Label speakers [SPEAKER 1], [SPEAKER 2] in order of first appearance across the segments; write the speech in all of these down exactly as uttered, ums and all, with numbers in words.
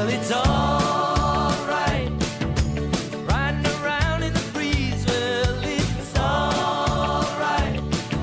[SPEAKER 1] Well, it's all right. Riding around in the breeze. Well, it's all right.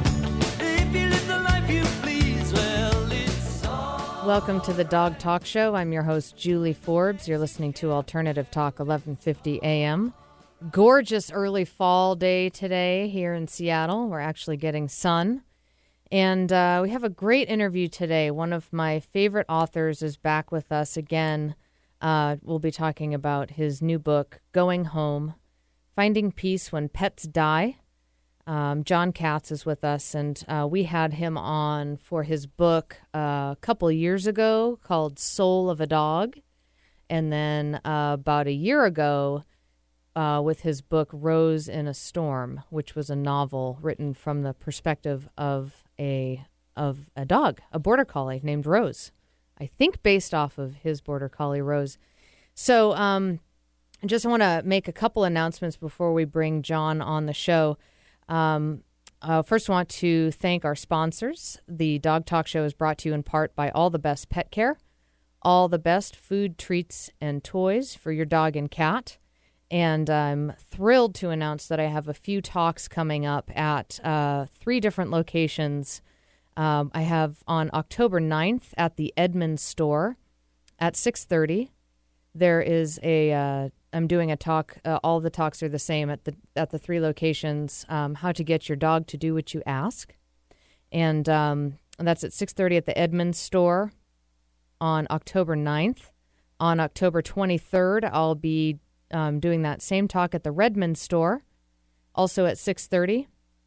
[SPEAKER 1] If you live the life you please. Well, it's all
[SPEAKER 2] Welcome to the Dog Talk Show. I'm your host, Julie Forbes. You're listening to Alternative Talk, eleven fifty a.m. Gorgeous early fall day today here in Seattle. We're actually getting sun. And uh, we have a great interview today. One of my favorite authors is back with us again. Uh, we'll be talking about his new book, Going Home, Finding Peace When Pets Die. Um, John Katz is with us, and uh, we had him on for his book uh, a couple years ago called Soul of a Dog. And then uh, about a year ago uh, with his book Rose in a Storm, which was a novel written from the perspective of a of a dog, a border collie named Rose, I think based off of his border collie Rose. So um, I just want to make a couple announcements before we bring John on the show. Um, uh, first, I want to thank our sponsors. The Dog Talk Show is brought to you in part by All the Best Pet Care, all the best food, treats, and toys for your dog and cat. And I'm thrilled to announce that I have a few talks coming up at uh, three different locations. Um, I have on October ninth at the Edmunds store at six thirty. There is a, uh, I'm doing a talk, uh, all the talks are the same at the at the three locations, um, how to get your dog to do what you ask. And, um, and that's at six thirty at the Edmunds store on October ninth. On October twenty-third, I'll be Um, doing that same talk at the Redmond store, also at six thirty.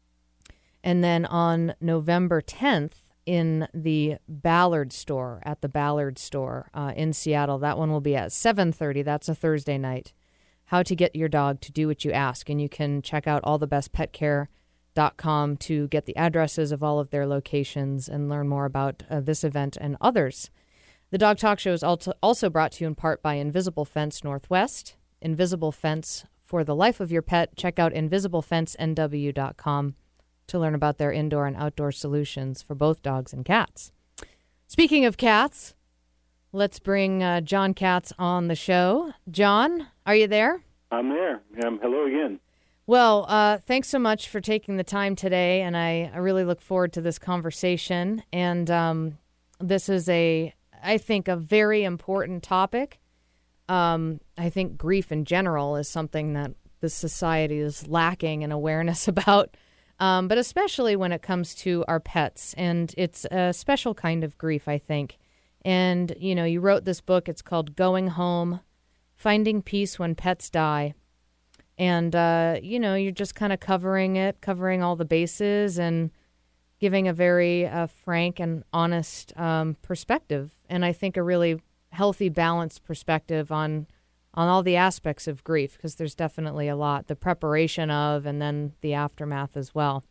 [SPEAKER 2] And then on November tenth in the Ballard store, at the Ballard store uh, in Seattle. That one will be at seven thirty. That's a Thursday night. How to get your dog to do what you ask. And you can check out all the best pet care dot com to get the addresses of all of their locations and learn more about uh, this event and others. The Dog Talk Show is also brought to you in part by Invisible Fence Northwest. Invisible Fence for the life of your pet. Check out invisible fence n w dot com to learn about their indoor and outdoor solutions for both dogs and cats. Speaking of cats, let's bring uh, John Katz on the show. John, are you there?
[SPEAKER 3] I'm there. Um, hello again.
[SPEAKER 2] Well, uh, thanks so much for taking the time today, and I, I really look forward to this conversation. And um, this is a, I think, a very important topic. Um, I think grief in general is something that the society is lacking in awareness about, um, but especially when it comes to our pets. And it's a special kind of grief, I think. And, you know, you wrote this book. It's called Going Home, Finding Peace When Pets Die. And, uh, you know, you're just kind of covering it, covering all the bases and giving a very uh, frank and honest um, perspective. And I think a really healthy, balanced perspective on on all the aspects of grief, because there's definitely a lot, the preparation of and then the aftermath as well.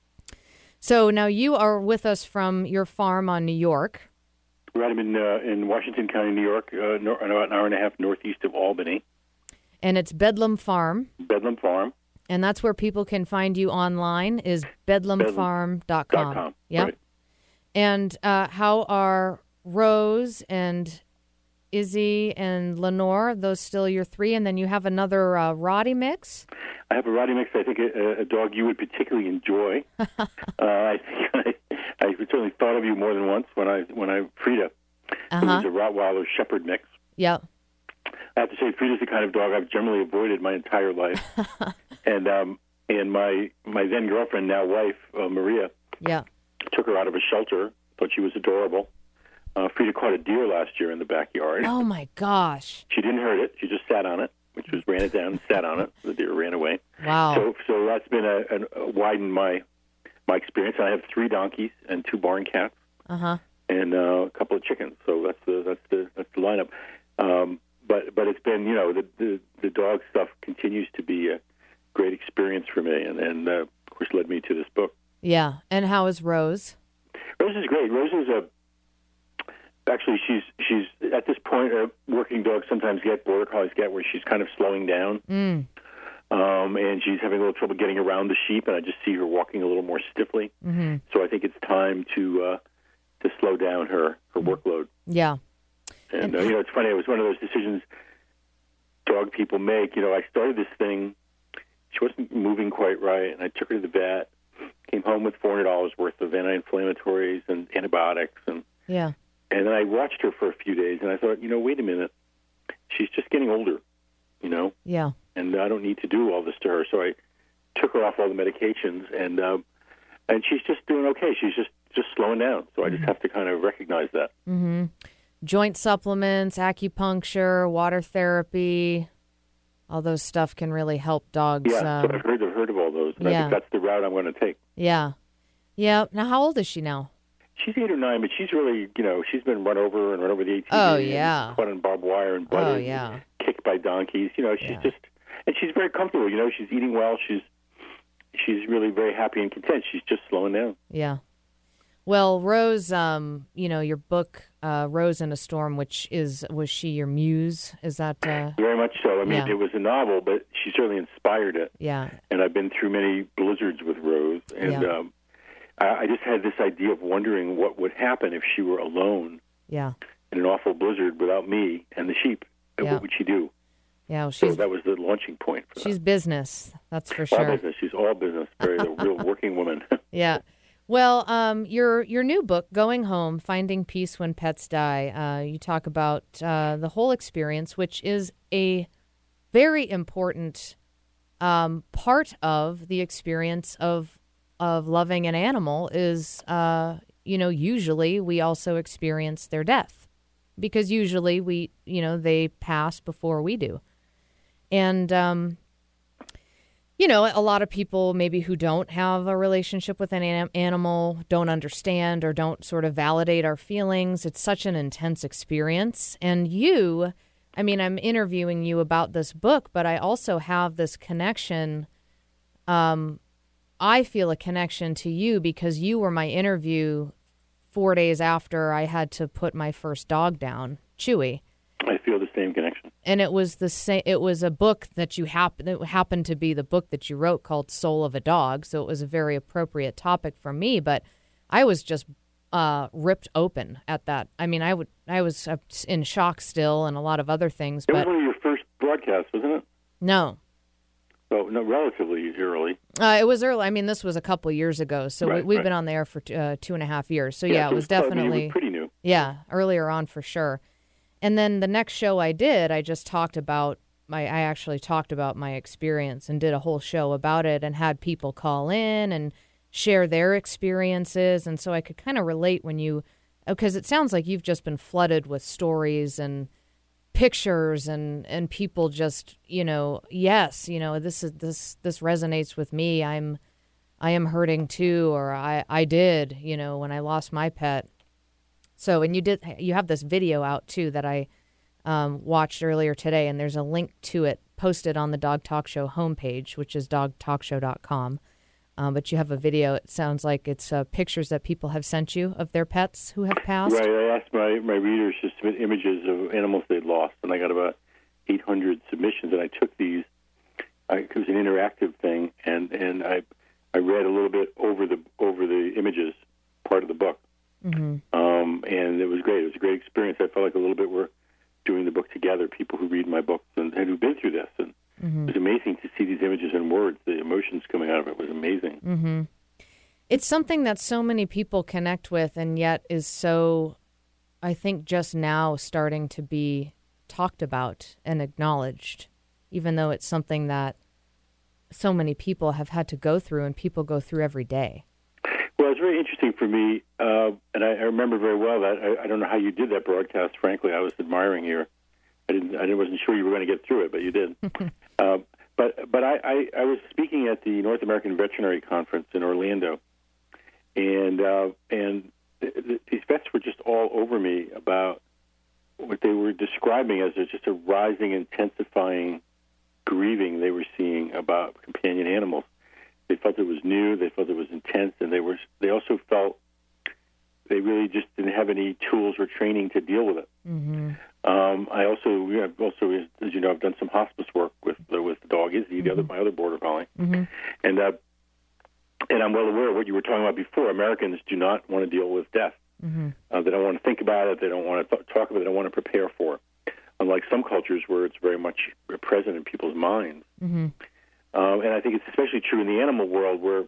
[SPEAKER 2] So now you are with us from your farm on New York.
[SPEAKER 3] Right, I'm in, uh, in Washington County, New York, uh, no, about an hour and a half northeast of Albany.
[SPEAKER 2] And it's Bedlam Farm.
[SPEAKER 3] Bedlam Farm.
[SPEAKER 2] And that's where people can find you online, is bedlam farm dot com.
[SPEAKER 3] Bedlam dot com.
[SPEAKER 2] Yeah.
[SPEAKER 3] Right.
[SPEAKER 2] And uh, how are Rose and Izzy and Lenore, those still your three? And then you have another uh, Roddy mix?
[SPEAKER 3] I have a Roddy mix. I think a, a dog you would particularly enjoy. uh, I think I, I certainly thought of you more than once when I, when I Frida,
[SPEAKER 2] Uh-huh.
[SPEAKER 3] who was a Rottweiler Shepherd mix.
[SPEAKER 2] Yeah.
[SPEAKER 3] I have to say, Frida's the kind of dog I've generally avoided my entire life. and um, and my my then girlfriend, now wife, uh, Maria,
[SPEAKER 2] Yeah.
[SPEAKER 3] took her out of a shelter, thought she was adorable. Uh, Frida caught a deer last year in the backyard.
[SPEAKER 2] Oh, my gosh.
[SPEAKER 3] She didn't hurt it. She just sat on it, which was ran it down and sat on it. The deer ran away.
[SPEAKER 2] Wow.
[SPEAKER 3] So so that's been a, a, a widened my my experience. I have three donkeys and two barn cats
[SPEAKER 2] Uh-huh.
[SPEAKER 3] and uh, a couple of chickens. So that's the that's the that's the lineup. Um, but but it's been, you know, the, the the dog stuff continues to be a great experience for me, and and uh, of course led me to this book.
[SPEAKER 2] Yeah. And how is Rose?
[SPEAKER 3] Rose is great. Rose is a Actually, she's she's at this point. Uh, working dogs sometimes get, border collies get, where she's kind of slowing down,
[SPEAKER 2] Mm.
[SPEAKER 3] um, and she's having a little trouble getting around the sheep. And I just see her walking a little more stiffly.
[SPEAKER 2] Mm-hmm.
[SPEAKER 3] So I think it's time to uh, to slow down her her workload.
[SPEAKER 2] Yeah.
[SPEAKER 3] And, uh, you know, it's funny. It was one of those decisions dog people make. You know, I started this thing. She wasn't moving quite right, and I took her to the vet, came home with four hundred dollars worth of anti-inflammatories and antibiotics. And,
[SPEAKER 2] Yeah.
[SPEAKER 3] and then I watched her for a few days, and I thought, you know, wait a minute. She's just getting older, you know,
[SPEAKER 2] Yeah.
[SPEAKER 3] and I don't need to do all this to her. So I took her off all the medications, and um, and she's just doing okay. She's just, just slowing down. So I just have to kind of recognize that.
[SPEAKER 2] Mm-hmm. Joint supplements, acupuncture, water therapy, all those stuff can really help dogs.
[SPEAKER 3] Yeah,
[SPEAKER 2] um,
[SPEAKER 3] so I've heard, I've heard of all those. And I
[SPEAKER 2] yeah.
[SPEAKER 3] think that's the route I'm going to take.
[SPEAKER 2] Yeah. Yeah. Now, how old is she now?
[SPEAKER 3] She's eight or nine, but she's really, you know, she's been run over and run over the A T V.
[SPEAKER 2] Oh,
[SPEAKER 3] and
[SPEAKER 2] yeah.
[SPEAKER 3] caught on barbed wire and
[SPEAKER 2] Oh,
[SPEAKER 3] butted
[SPEAKER 2] yeah.
[SPEAKER 3] and kicked by donkeys. You know, she's
[SPEAKER 2] Yeah.
[SPEAKER 3] just, and she's very comfortable. You know, she's eating well. She's, she's really very happy and content. She's just slowing down.
[SPEAKER 2] Yeah. Well, Rose, um, you know, your book, uh, Rose in a Storm, which is, was she your muse? Is that, uh,
[SPEAKER 3] Very much so. I mean,
[SPEAKER 2] Yeah.
[SPEAKER 3] it was a novel, but she certainly inspired it.
[SPEAKER 2] yeah.
[SPEAKER 3] And I've been through many blizzards with Rose, and
[SPEAKER 2] Yeah.
[SPEAKER 3] um, I, I just had this idea of wondering what would happen if she were alone
[SPEAKER 2] Yeah.
[SPEAKER 3] in an awful blizzard without me and the sheep. And
[SPEAKER 2] Yeah.
[SPEAKER 3] What would she do?
[SPEAKER 2] Yeah. Well,
[SPEAKER 3] So
[SPEAKER 2] she's,
[SPEAKER 3] that was the launching point for
[SPEAKER 2] she's
[SPEAKER 3] that.
[SPEAKER 2] business. That's for
[SPEAKER 3] All
[SPEAKER 2] sure.
[SPEAKER 3] business. She's all business. Very a real working woman.
[SPEAKER 2] Yeah. Well, um, your your new book, Going Home, Finding Peace When Pets Die, uh, you talk about uh, the whole experience, which is a very important um, part of the experience of of loving an animal is, uh, you know, usually we also experience their death because usually we, you know, they pass before we do. And, um, you know, a lot of people maybe who don't have a relationship with an anim- animal don't understand or don't sort of validate our feelings. It's such an intense experience. And you, I mean, I'm interviewing you about this book, but I also have this connection. Um, I feel a connection to you because you were my interview four days after I had to put my first dog down, Chewy.
[SPEAKER 3] I feel the same connection.
[SPEAKER 2] And it was the same. It was a book that you happen. It happened to be the book that you wrote called "Soul of a Dog," so it was a very appropriate topic for me. But I was just uh, ripped open at that. I mean, I would. I was in shock still, and a lot of other things.
[SPEAKER 3] It
[SPEAKER 2] But
[SPEAKER 3] was one of your first broadcasts, wasn't it?
[SPEAKER 2] no,
[SPEAKER 3] So, no, relatively early.
[SPEAKER 2] uh, it was early. I mean, this was a couple years ago, so
[SPEAKER 3] Right,
[SPEAKER 2] we, we've
[SPEAKER 3] right.
[SPEAKER 2] been on the air for uh, two and a half years. So yeah,
[SPEAKER 3] so
[SPEAKER 2] it was
[SPEAKER 3] it's probably-
[SPEAKER 2] definitely
[SPEAKER 3] it was pretty new.
[SPEAKER 2] yeah earlier on for sure. And then the next show I did, I just talked about my, I actually talked about my experience and did a whole show about it and had people call in and share their experiences. And so I could kind of relate when you, because it sounds like you've just been flooded with stories and pictures and, and people just, you know, yes, you know, this is, this, this resonates with me. I'm, I am hurting too, or I, I did, you know, when I lost my pet. So, and you did, you have this video out too that I um, watched earlier today, and there's a link to it posted on the Dog Talk Show homepage, which is dog talk show dot com. Um, but you have a video. It sounds like it's uh, pictures that people have sent you of their pets who have passed.
[SPEAKER 3] Right. I asked my, my readers to submit images of animals they'd lost, and I got about eight hundred submissions. And I took these. I, it was an interactive thing, and, and I I read a little bit over the over the images, part of the book.
[SPEAKER 2] Mm-hmm.
[SPEAKER 3] Um, and it was great. It was a great experience. I felt like a little bit we're doing the book together, people who read my books and, and who've been through this. And
[SPEAKER 2] Mm-hmm.
[SPEAKER 3] it was amazing to see these images and words. The emotions coming out of it was amazing.
[SPEAKER 2] Mm-hmm. It's something that so many people connect with and yet is so, I think, just now starting to be talked about and acknowledged, even though it's something that so many people have had to go through and people go through every day.
[SPEAKER 3] Well, it's very interesting for me, uh, and I, I remember very well that I, I don't know how you did that broadcast. Frankly, I was admiring you. I didn't. I wasn't sure you were going to get through it, but you did. uh, but but I, I, I was speaking at the North American Veterinary Conference in Orlando, and uh, and th- th- these vets were just all over me about what they were describing as a, just a rising, intensifying grieving they were seeing about companion animals. They felt it was new. They felt it was intense, and they were. They also felt they really just didn't have any tools or training to deal with it.
[SPEAKER 2] Mm-hmm.
[SPEAKER 3] Um, I also, you know, also, as you know, I've done some hospice work with uh, with the dog Izzy,
[SPEAKER 2] Mm-hmm.
[SPEAKER 3] the other my other border collie,
[SPEAKER 2] Mm-hmm.
[SPEAKER 3] and uh, and I'm well aware of what you were talking about before. Americans do not want to deal with death.
[SPEAKER 2] Mm-hmm.
[SPEAKER 3] Uh, they don't want to think about it. They don't want to th- talk about it. They don't want to prepare for it. Unlike some cultures where it's very much present in people's minds.
[SPEAKER 2] Mm-hmm.
[SPEAKER 3] Um, and I think it's especially true in the animal world where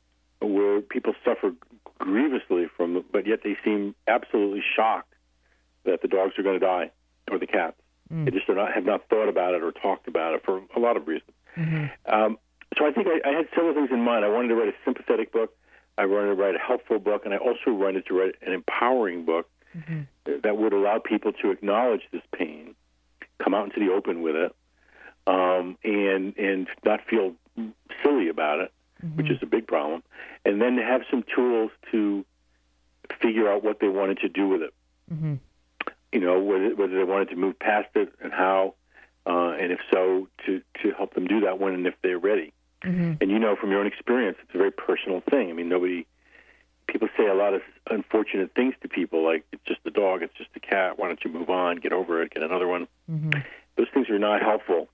[SPEAKER 3] where people suffer grievously from, but yet they seem absolutely shocked that the dogs are going to die or the cats. Mm. They just are not, have not thought about it or talked about it for a lot of reasons. Mm-hmm. Um, so I think I, I had several things in mind. I wanted to write a sympathetic book. I wanted to write a helpful book, and I also wanted to write an empowering book mm-hmm. that would allow people to acknowledge this pain, come out into the open with it, um, and and not feel silly about it, mm-hmm. which is a big problem, and then to have some tools to figure out what they wanted to do with it. Mm-hmm. You know, whether, whether they wanted to move past it and how, uh, and if so, to, to help them do that when and if they're ready. Mm-hmm. And you know from your own experience, it's a very personal thing. I mean, nobody, people say a lot of unfortunate things to people, like, it's just a dog, it's just a cat, why don't you move on, get over it, get another one. Mm-hmm. Those things are not helpful.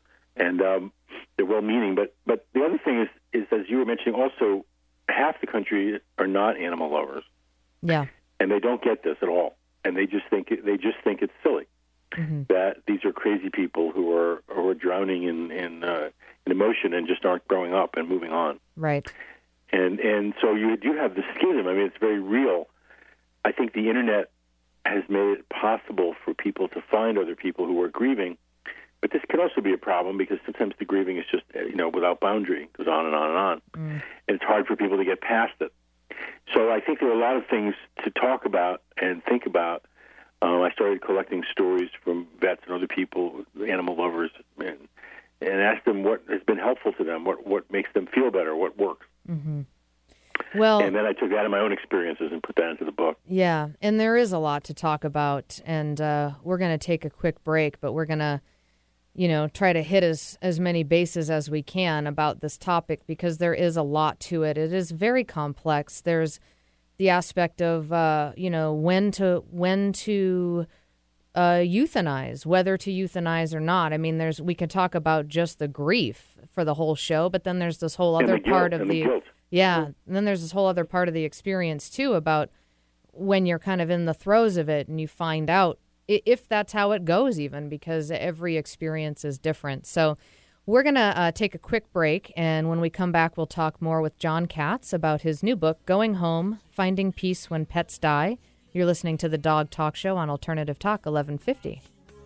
[SPEAKER 3] And um, they're well-meaning. But, but the other thing is, is, as you were mentioning, also, half the country are not animal lovers.
[SPEAKER 2] Yeah.
[SPEAKER 3] And they don't get this at all. And they just think it, they just think it's silly. Mm-hmm. That these are crazy people who are who are drowning in in, uh, in emotion and just aren't growing up and moving on.
[SPEAKER 2] Right.
[SPEAKER 3] And and so you do have the schism. I mean, it's very real. I think the internet has made it possible for people to find other people who are grieving, but this can also be a problem because sometimes the grieving is just, you know, without boundary. It goes on and on and on, mm. and it's hard for people to get past it. So I think there are a lot of things to talk about and think about. Um, I started collecting stories from vets and other people, animal lovers, and, and asked them what has been helpful to them, what what makes them feel better, what works.
[SPEAKER 2] Mm-hmm. Well,
[SPEAKER 3] and then I took that in my own experiences and put that into the book.
[SPEAKER 2] Yeah, and there is a lot to talk about, and uh, we're going to take a quick break, but we're going to, you know, try to hit as, as many bases as we can about this topic because there is a lot to it. It is very complex. There's the aspect of, uh, you know, when to when to uh, euthanize, whether to euthanize or not. I mean, there's we can talk about just the grief for the whole show, but then there's this whole other
[SPEAKER 3] the
[SPEAKER 2] part
[SPEAKER 3] guilt,
[SPEAKER 2] of
[SPEAKER 3] the,
[SPEAKER 2] the,
[SPEAKER 3] the
[SPEAKER 2] yeah, and then there's this whole other part of the experience too about when you're kind of in the throes of it and you find out if that's how it goes, even because every experience is different. So we're going to uh, take a quick break, and when we come back, we'll talk more with John Katz about his new book, Going Home, Finding Peace When Pets Die. You're listening to the Dog Talk Show on Alternative Talk, eleven fifty.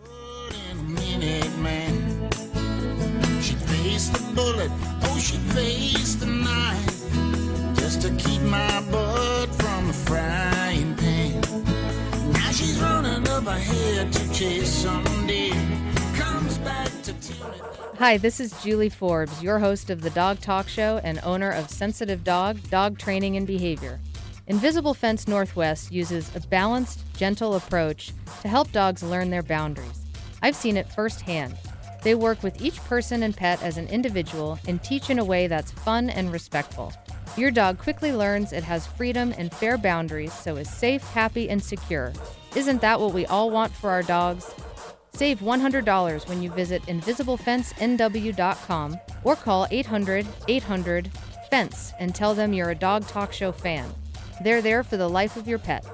[SPEAKER 4] She'd face the bullet, oh, she'd face the knife, just to keep my butt from the frying pan. Now she's running up ahead to chase some deer, comes back to tell me.
[SPEAKER 2] Hi, this is Julie Forbes, your host of the Dog Talk Show and owner of Sensitive Dog, Dog Training and Behavior. Invisible Fence Northwest uses a balanced, gentle approach to help dogs learn their boundaries. I've seen it firsthand. They work with each person and pet as an individual and teach in a way that's fun and respectful. Your dog quickly learns it has freedom and fair boundaries, so is safe, happy, and secure. Isn't that what we all want for our dogs? Save one hundred dollars when you visit invisible fence n w dot com or call eight hundred eight hundred fence and tell them you're a Dog Talk Show fan. They're there for the life of your pet.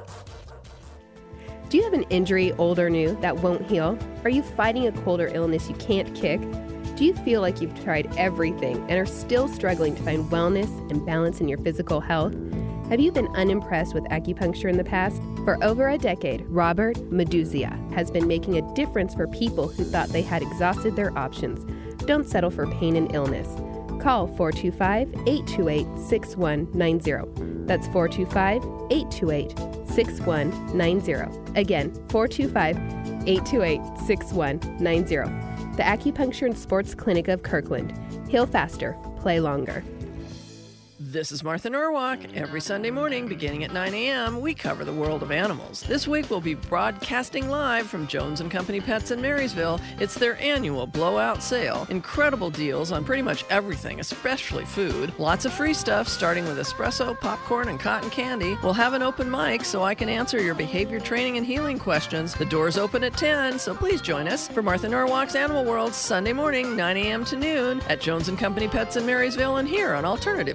[SPEAKER 5] Do you have an injury, old or new, that won't heal? Are you fighting a cold or illness you can't kick? Do you feel like you've tried everything and are still struggling to find wellness and balance in your physical health? Have you been unimpressed with acupuncture in the past? For over a decade, Robert Meduzia has been making a difference for people who thought they had exhausted their options. Don't settle for pain and illness. Call four two five, eight two eight, six one nine zero. That's four two five, eight two eight, six one nine zero. Again, four two five, eight two eight, six one nine zero. The Acupuncture and Sports Clinic of Kirkland. Heal faster, play longer.
[SPEAKER 6] This is Martha Norwalk. Every Sunday morning, beginning at nine a.m., we cover the world of animals. This week, we'll be broadcasting live from Jones and Company Pets in Marysville. It's their annual blowout sale. Incredible deals on pretty much everything, especially food. Lots of free stuff, starting with espresso, popcorn, and cotton candy. We'll have an open mic so I can answer your behavior training and healing questions. The doors open at ten, so please join us for Martha Norwalk's Animal World, Sunday morning, nine a.m. to noon at Jones and Company Pets in Marysville and here on Alternative Talk, A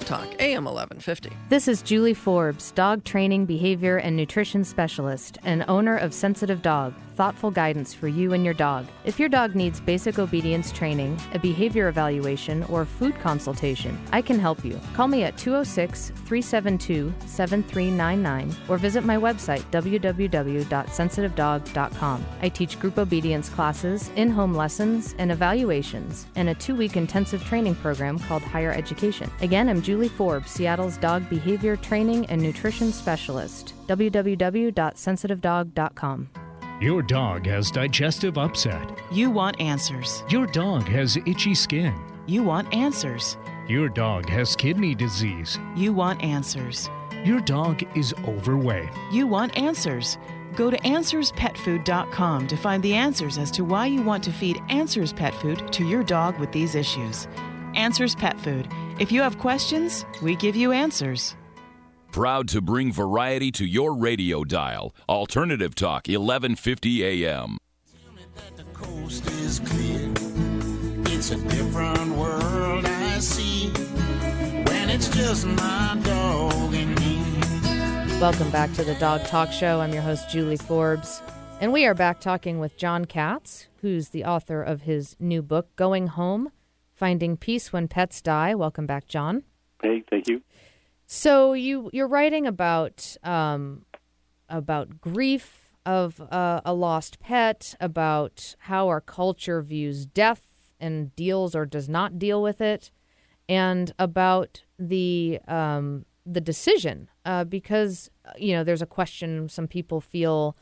[SPEAKER 6] A M eleven fifty.
[SPEAKER 2] This is Julie Forbes, dog training, behavior, and nutrition specialist, and owner of Sensitive Dog, thoughtful guidance for you and your dog. If your dog needs basic obedience training, a behavior evaluation, or food consultation, I can help you. Call me at two oh six, three seven two, seven three nine nine or visit my website, w w w dot sensitive dog dot com. I teach group obedience classes, in-home lessons, and evaluations, and a two-week intensive training program called Higher Education. Again, I'm Julie Forbes, Seattle's dog behavior training and nutrition specialist. w w w dot sensitive dog dot com.
[SPEAKER 7] Your dog has digestive upset.
[SPEAKER 8] You want answers.
[SPEAKER 7] Your dog has itchy skin.
[SPEAKER 8] You want answers.
[SPEAKER 7] Your dog has kidney disease.
[SPEAKER 8] You want answers.
[SPEAKER 7] Your dog is overweight.
[SPEAKER 8] You want answers. Go to answers pet food dot com to find the answers as to why you want to feed Answers Pet Food to your dog with these issues. Answers Pet Food. If you have questions, we give you answers.
[SPEAKER 9] Proud to bring variety to your radio dial. Alternative Talk, eleven fifty A M.
[SPEAKER 4] Tell me that the coast is clear. It's a different world I see when it's just my dog and me.
[SPEAKER 2] Welcome back to the Dog Talk Show. I'm your host, Julie Forbes. And we are back talking with John Katz, who's the author of his new book, Going Home, Finding Peace When Pets Die. Welcome back, John.
[SPEAKER 3] Hey, thank you.
[SPEAKER 2] So you, you're writing about um, about grief of uh, a lost pet, about how our culture views death and deals or does not deal with it, and about the um, the decision. Uh, because, you know, there's a question, some people feel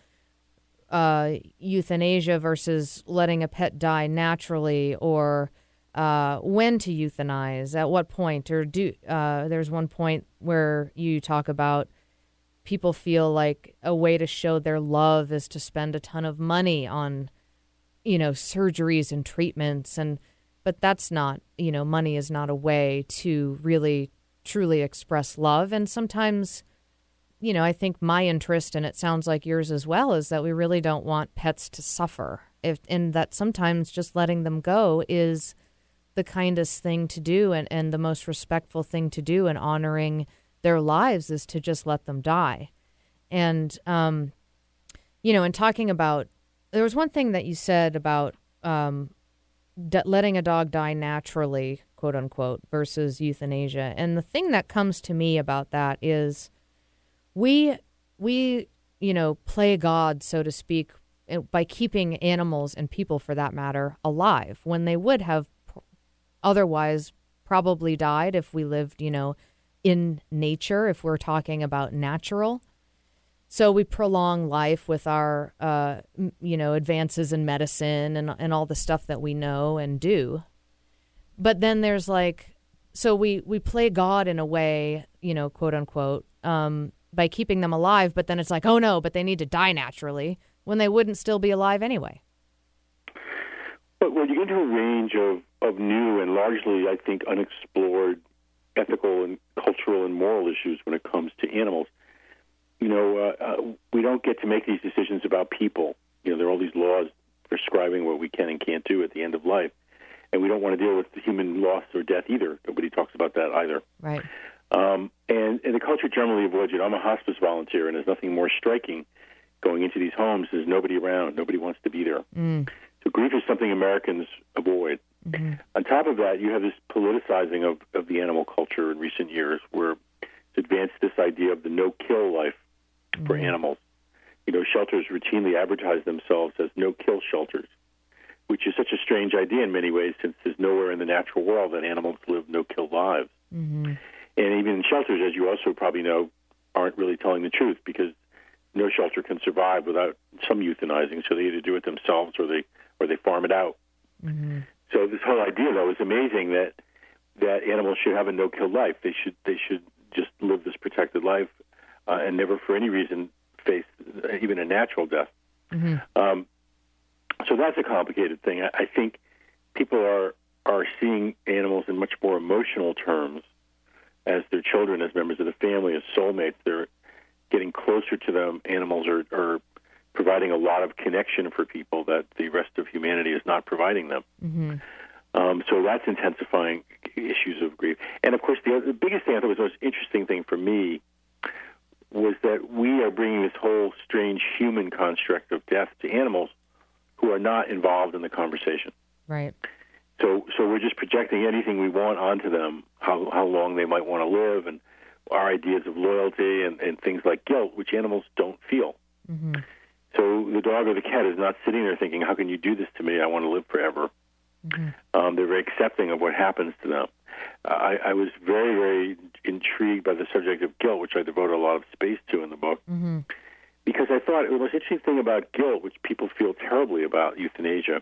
[SPEAKER 2] uh, euthanasia versus letting a pet die naturally, or uh, when to euthanize, at what point, or do uh, there's one point where you talk about people feel like a way to show their love is to spend a ton of money on, you know, surgeries and treatments, and but that's not, you know, money is not a way to really truly express love. And sometimes, you know, I think my interest, and it sounds like yours as well, is that we really don't want pets to suffer. If, and that sometimes just letting them go is the kindest thing to do, and, and the most respectful thing to do, and honoring their lives is to just let them die. And, um, you know, and talking about, there was one thing that you said about um, d- letting a dog die naturally, quote unquote, versus euthanasia. And the thing that comes to me about that is we, we, you know, play God, so to speak, by keeping animals and people, for that matter, alive when they would have otherwise probably died if we lived, you know, in nature, if we're talking about natural. So we prolong life with our, uh, you know, advances in medicine and, and all the stuff that we know and do. But then there's like, so we, we play God in a way, you know, quote unquote, um, by keeping them alive. But then it's like, oh no, but they need to die naturally when they wouldn't still be alive anyway.
[SPEAKER 3] But when you get into a range of, of new and largely, I think, unexplored ethical and cultural and moral issues when it comes to animals, you know, uh, uh, we don't get to make these decisions about people. You know, there are all these laws prescribing what we can and can't do at the end of life. And we don't want to deal with the human loss or death either. Nobody talks about that either.
[SPEAKER 2] Right.
[SPEAKER 3] Um, and, and the culture generally avoids it. I'm a hospice volunteer, and there's nothing more striking going into these homes. There's nobody around. Nobody wants to be there.
[SPEAKER 2] Mm.
[SPEAKER 3] So grief is something Americans avoid.
[SPEAKER 2] Mm-hmm.
[SPEAKER 3] On top of that, you have this politicizing of, of the animal culture in recent years, where it's advanced this idea of the no-kill life mm-hmm. for animals. You know, shelters routinely advertise themselves as no-kill shelters, which is such a strange idea in many ways, since there's nowhere in the natural world that animals live no-kill lives.
[SPEAKER 2] Mm-hmm.
[SPEAKER 3] And even shelters, as you also probably know, aren't really telling the truth, because no shelter can survive without some euthanizing. So they either do it themselves or they or they farm it out.
[SPEAKER 2] Mm-hmm.
[SPEAKER 3] So this whole idea, though, is amazing that that animals should have a no-kill life. They should they should just live this protected life uh, and never, for any reason, face even a natural death.
[SPEAKER 2] Mm-hmm.
[SPEAKER 3] Um, so that's a complicated thing. I, I think people are are seeing animals in much more emotional terms, as their children, as members of the family, as soulmates. They're getting closer to them. Animals are, are providing a lot of connection for people that the rest of humanity is not providing them.
[SPEAKER 2] Mm-hmm.
[SPEAKER 3] Um, so that's intensifying issues of grief. And, of course, the the, the biggest thing I thought was the most interesting thing for me was that we are bringing this whole strange human construct of death to animals who are not involved in the conversation.
[SPEAKER 2] Right.
[SPEAKER 3] So, so we're just projecting anything we want onto them, how how long they might want to live, and our ideas of loyalty and, and things like guilt, which animals don't feel.
[SPEAKER 2] Mm-hmm.
[SPEAKER 3] So the dog or the cat is not sitting there thinking, how can you do this to me? I want to live forever.
[SPEAKER 2] Mm-hmm.
[SPEAKER 3] Um, they're very accepting of what happens to them. Uh, I, I was very, very intrigued by the subject of guilt, which I devote a lot of space to in the book,
[SPEAKER 2] Mm-hmm.
[SPEAKER 3] because I thought the most interesting thing about guilt, which people feel terribly about euthanasia,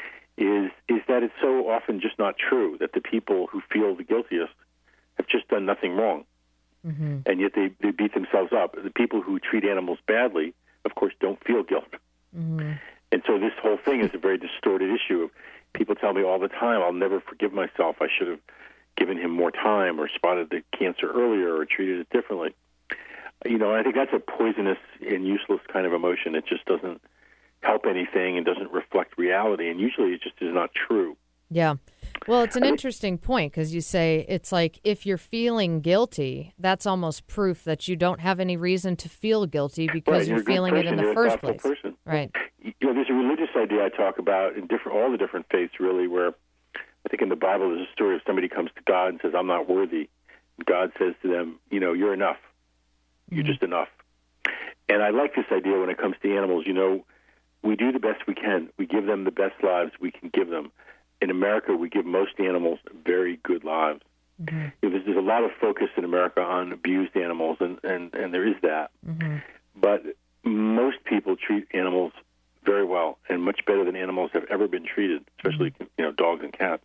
[SPEAKER 3] is is that it's so often just not true, that the people who feel the guiltiest have just done nothing wrong.
[SPEAKER 2] Mm-hmm.
[SPEAKER 3] And yet they, they beat themselves up. The people who treat animals badly, of course, don't feel guilt.
[SPEAKER 2] Mm-hmm.
[SPEAKER 3] And so this whole thing is a very distorted issue. Of people tell me all the time, I'll never forgive myself. I should have given him more time or spotted the cancer earlier or treated it differently. You know, I think that's a poisonous and useless kind of emotion. It just doesn't help anything and doesn't reflect reality. And usually it just is not true.
[SPEAKER 2] Yeah. Well, it's an interesting point because you say it's like if you're feeling guilty, that's almost proof that you don't have any reason to feel guilty because
[SPEAKER 3] Right,
[SPEAKER 2] you're,
[SPEAKER 3] you're a good
[SPEAKER 2] feeling it
[SPEAKER 3] person.
[SPEAKER 2] in the
[SPEAKER 3] You're a
[SPEAKER 2] first
[SPEAKER 3] thoughtful
[SPEAKER 2] place.
[SPEAKER 3] person.
[SPEAKER 2] Right.
[SPEAKER 3] You know, there's a religious idea I talk about in different, all the different faiths, really, where I think in the Bible there's a story of somebody comes to God and says, I'm not worthy. God says to them, you know, you're enough. You're
[SPEAKER 2] Mm-hmm.
[SPEAKER 3] just enough. And I like this idea when it comes to animals. You know, we do the best we can. We give them the best lives we can give them. In America, we give most animals very good lives.
[SPEAKER 2] Mm-hmm.
[SPEAKER 3] You know, there's, there's a lot of focus in America on abused animals, and, and, and there is that.
[SPEAKER 2] Mm-hmm.
[SPEAKER 3] But most people treat animals very well and much better than animals have ever been treated, especially
[SPEAKER 2] Mm-hmm.
[SPEAKER 3] you know dogs and cats.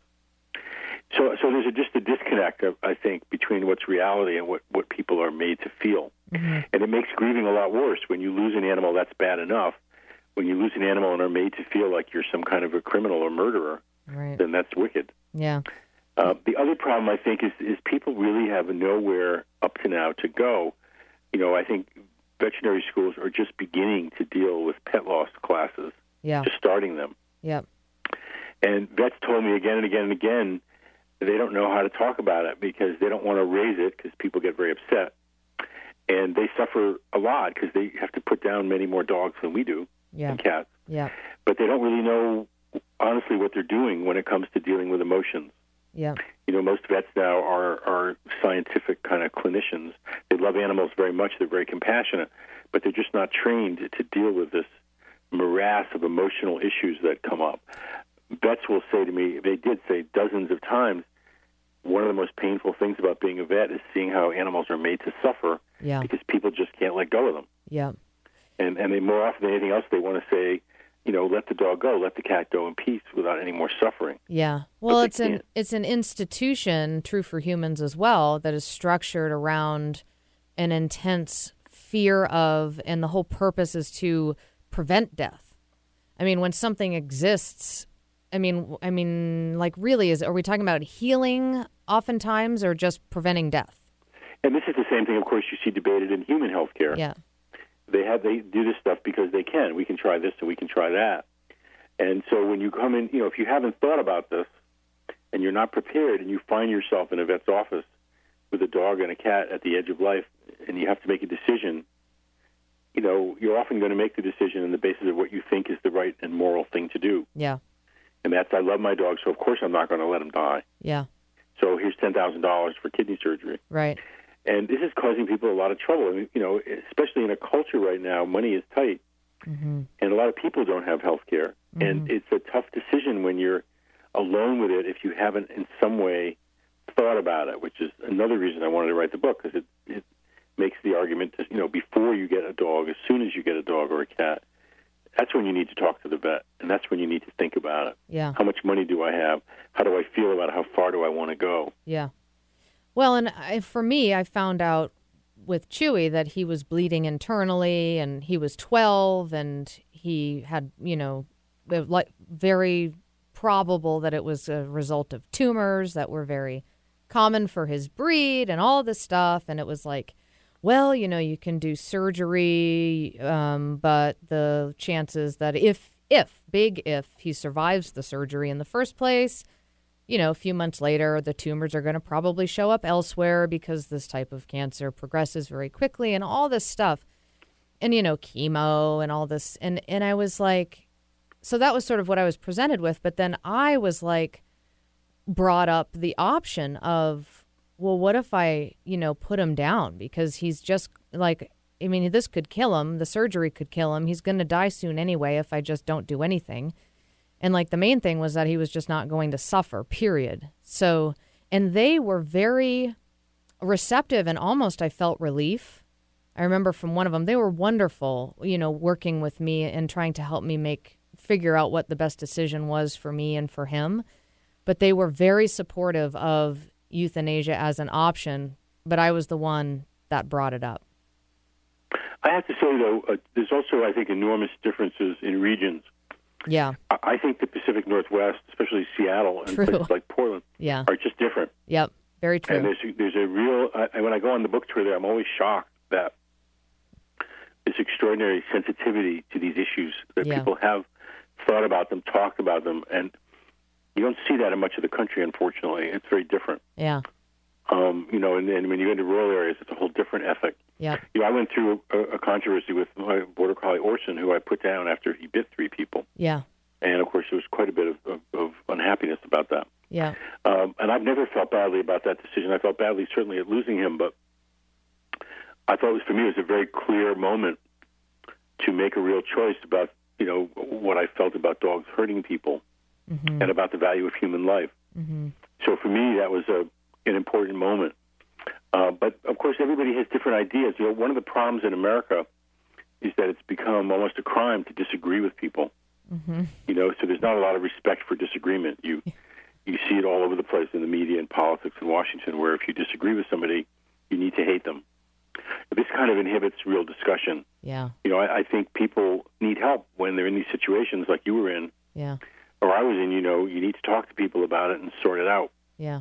[SPEAKER 3] So, so there's a, just a disconnect, I think, between what's reality and what, what people are made to feel.
[SPEAKER 2] Mm-hmm.
[SPEAKER 3] And it makes grieving a lot worse. When you lose an animal, that's bad enough. When you lose an animal and are made to feel like you're some kind of a criminal or murderer,
[SPEAKER 2] Right.
[SPEAKER 3] then that's wicked.
[SPEAKER 2] Yeah.
[SPEAKER 3] Uh, the other problem, I think, is, is people really have nowhere up to now to go. You know, I think veterinary schools are just beginning to deal with pet loss classes,
[SPEAKER 2] Yeah.
[SPEAKER 3] just starting them.
[SPEAKER 2] Yep.
[SPEAKER 3] And vets told me again and again and again they don't know how to talk about it because they don't want to raise it because people get very upset. And they suffer a lot because they have to put down many more dogs than we do,
[SPEAKER 2] Yeah.
[SPEAKER 3] and cats.
[SPEAKER 2] Yeah.
[SPEAKER 3] But they don't really know, honestly, what they're doing when it comes to dealing with emotions.
[SPEAKER 2] Yeah.
[SPEAKER 3] You know, most vets now are, are scientific kind of clinicians. They love animals very much. They're very compassionate, but they're just not trained to deal with this morass of emotional issues that come up. Vets will say to me, they did say dozens of times, one of the most painful things about being a vet is seeing how animals are made to suffer
[SPEAKER 2] Yeah.
[SPEAKER 3] because people just can't let go of them.
[SPEAKER 2] Yeah.
[SPEAKER 3] And and they more often than anything else, they want to say, you know, let the dog go, let the cat go in peace without any more suffering.
[SPEAKER 2] Yeah. Well,
[SPEAKER 3] they
[SPEAKER 2] it's an
[SPEAKER 3] can't.
[SPEAKER 2] it's an institution, true for humans as well, that is structured around an intense fear of, and the whole purpose is to prevent death. I mean, when something exists, I mean, I mean, like, really, is are we talking about healing oftentimes, or just preventing death?
[SPEAKER 3] And this is the same thing, of course, you see debated in human health care.
[SPEAKER 2] Yeah.
[SPEAKER 3] They have they do this stuff because they can. We can try this and we can try that. And so when you come in, you know, if you haven't thought about this and you're not prepared and you find yourself in a vet's office with a dog and a cat at the edge of life and you have to make a decision, you know, you're often going to make the decision on the basis of what you think is the right and moral thing to do.
[SPEAKER 2] Yeah.
[SPEAKER 3] And that's, I love my dog, so of course I'm not going to let him die.
[SPEAKER 2] Yeah.
[SPEAKER 3] So here's ten thousand dollars for kidney surgery.
[SPEAKER 2] Right.
[SPEAKER 3] And this is causing people a lot of trouble. I mean, you know, especially in a culture right now, money is tight,
[SPEAKER 2] Mm-hmm.
[SPEAKER 3] and a lot of people don't have health care.
[SPEAKER 2] Mm-hmm.
[SPEAKER 3] And it's a tough decision when you're alone with it if you haven't in some way thought about it, which is another reason I wanted to write the book, because it, it makes the argument that, you know, before you get a dog, as soon as you get a dog or a cat, that's when you need to talk to the vet, and that's when you need to think about it.
[SPEAKER 2] Yeah.
[SPEAKER 3] How much money do I have? How do I feel about it? How far do I want to go?
[SPEAKER 2] Yeah. Well, and I, for me, I found out with Chewy that he was bleeding internally, and he was twelve, and he had, you know, like very probable that it was a result of tumors that were very common for his breed and all this stuff. And it was like, well, you know, you can do surgery, um, but the chances that if, if, big if, he survives the surgery in the first place, you know, a few months later, the tumors are going to probably show up elsewhere because this type of cancer progresses very quickly and all this stuff. And, you know, chemo and all this. And, and I was like, so that was sort of what I was presented with. But then I was like, brought up the option of, well, what if I, you know, put him down? Because he's just like, I mean, this could kill him. The surgery could kill him. He's going to die soon anyway if I just don't do anything. And like the main thing was that he was just not going to suffer, period. So, and they were very receptive and almost I felt relief. I remember from one of them, they were wonderful, you know, working with me and trying to help me make, figure out what the best decision was for me and for him. But they were very supportive of euthanasia as an option, but I was the one that brought it up.
[SPEAKER 3] I have to say, though, uh, there's also, I think, enormous differences in regions.
[SPEAKER 2] Yeah.
[SPEAKER 3] I, I think the Pacific Northwest, especially Seattle and
[SPEAKER 2] True.
[SPEAKER 3] places like Portland,
[SPEAKER 2] yeah.
[SPEAKER 3] are just different.
[SPEAKER 2] Yep, very true.
[SPEAKER 3] And there's, there's a real, I, when I go on the book tour there, I'm always shocked that this extraordinary sensitivity to these issues, that
[SPEAKER 2] Yeah.
[SPEAKER 3] people have thought about them, talked about them, and you don't see that in much of the country, unfortunately. It's very different.
[SPEAKER 2] Yeah.
[SPEAKER 3] Um, you know, and, and when you go into rural areas, it's a whole different ethic.
[SPEAKER 2] Yeah.
[SPEAKER 3] You know, I went through a, a controversy with my border collie Orson, who I put down after he bit three people.
[SPEAKER 2] Yeah.
[SPEAKER 3] And, of course, there was quite a bit of, of, of unhappiness about that.
[SPEAKER 2] Yeah.
[SPEAKER 3] Um, and I've never felt badly about that decision. I felt badly, certainly, at losing him, but I thought it was, for me, it was a very clear moment to make a real choice about, you know, what I felt about dogs hurting people mm-hmm. and about the value of human life.
[SPEAKER 2] Mm-hmm.
[SPEAKER 3] So for me, that was a, an important moment. Uh, but, of course, everybody has different ideas. You know, one of the problems in America is that it's become almost a crime to disagree with people.
[SPEAKER 2] Mm-hmm.
[SPEAKER 3] You know, so there's not a lot of respect for disagreement. You you see it all over the place in the media and politics in Washington, where if you disagree with somebody, you need to hate them. This kind of inhibits real discussion.
[SPEAKER 2] Yeah.
[SPEAKER 3] You know, I, I think people need help when they're in these situations like you were in,
[SPEAKER 2] yeah,
[SPEAKER 3] or I was in. You know, you need to talk to people about it and sort it out.
[SPEAKER 2] Yeah.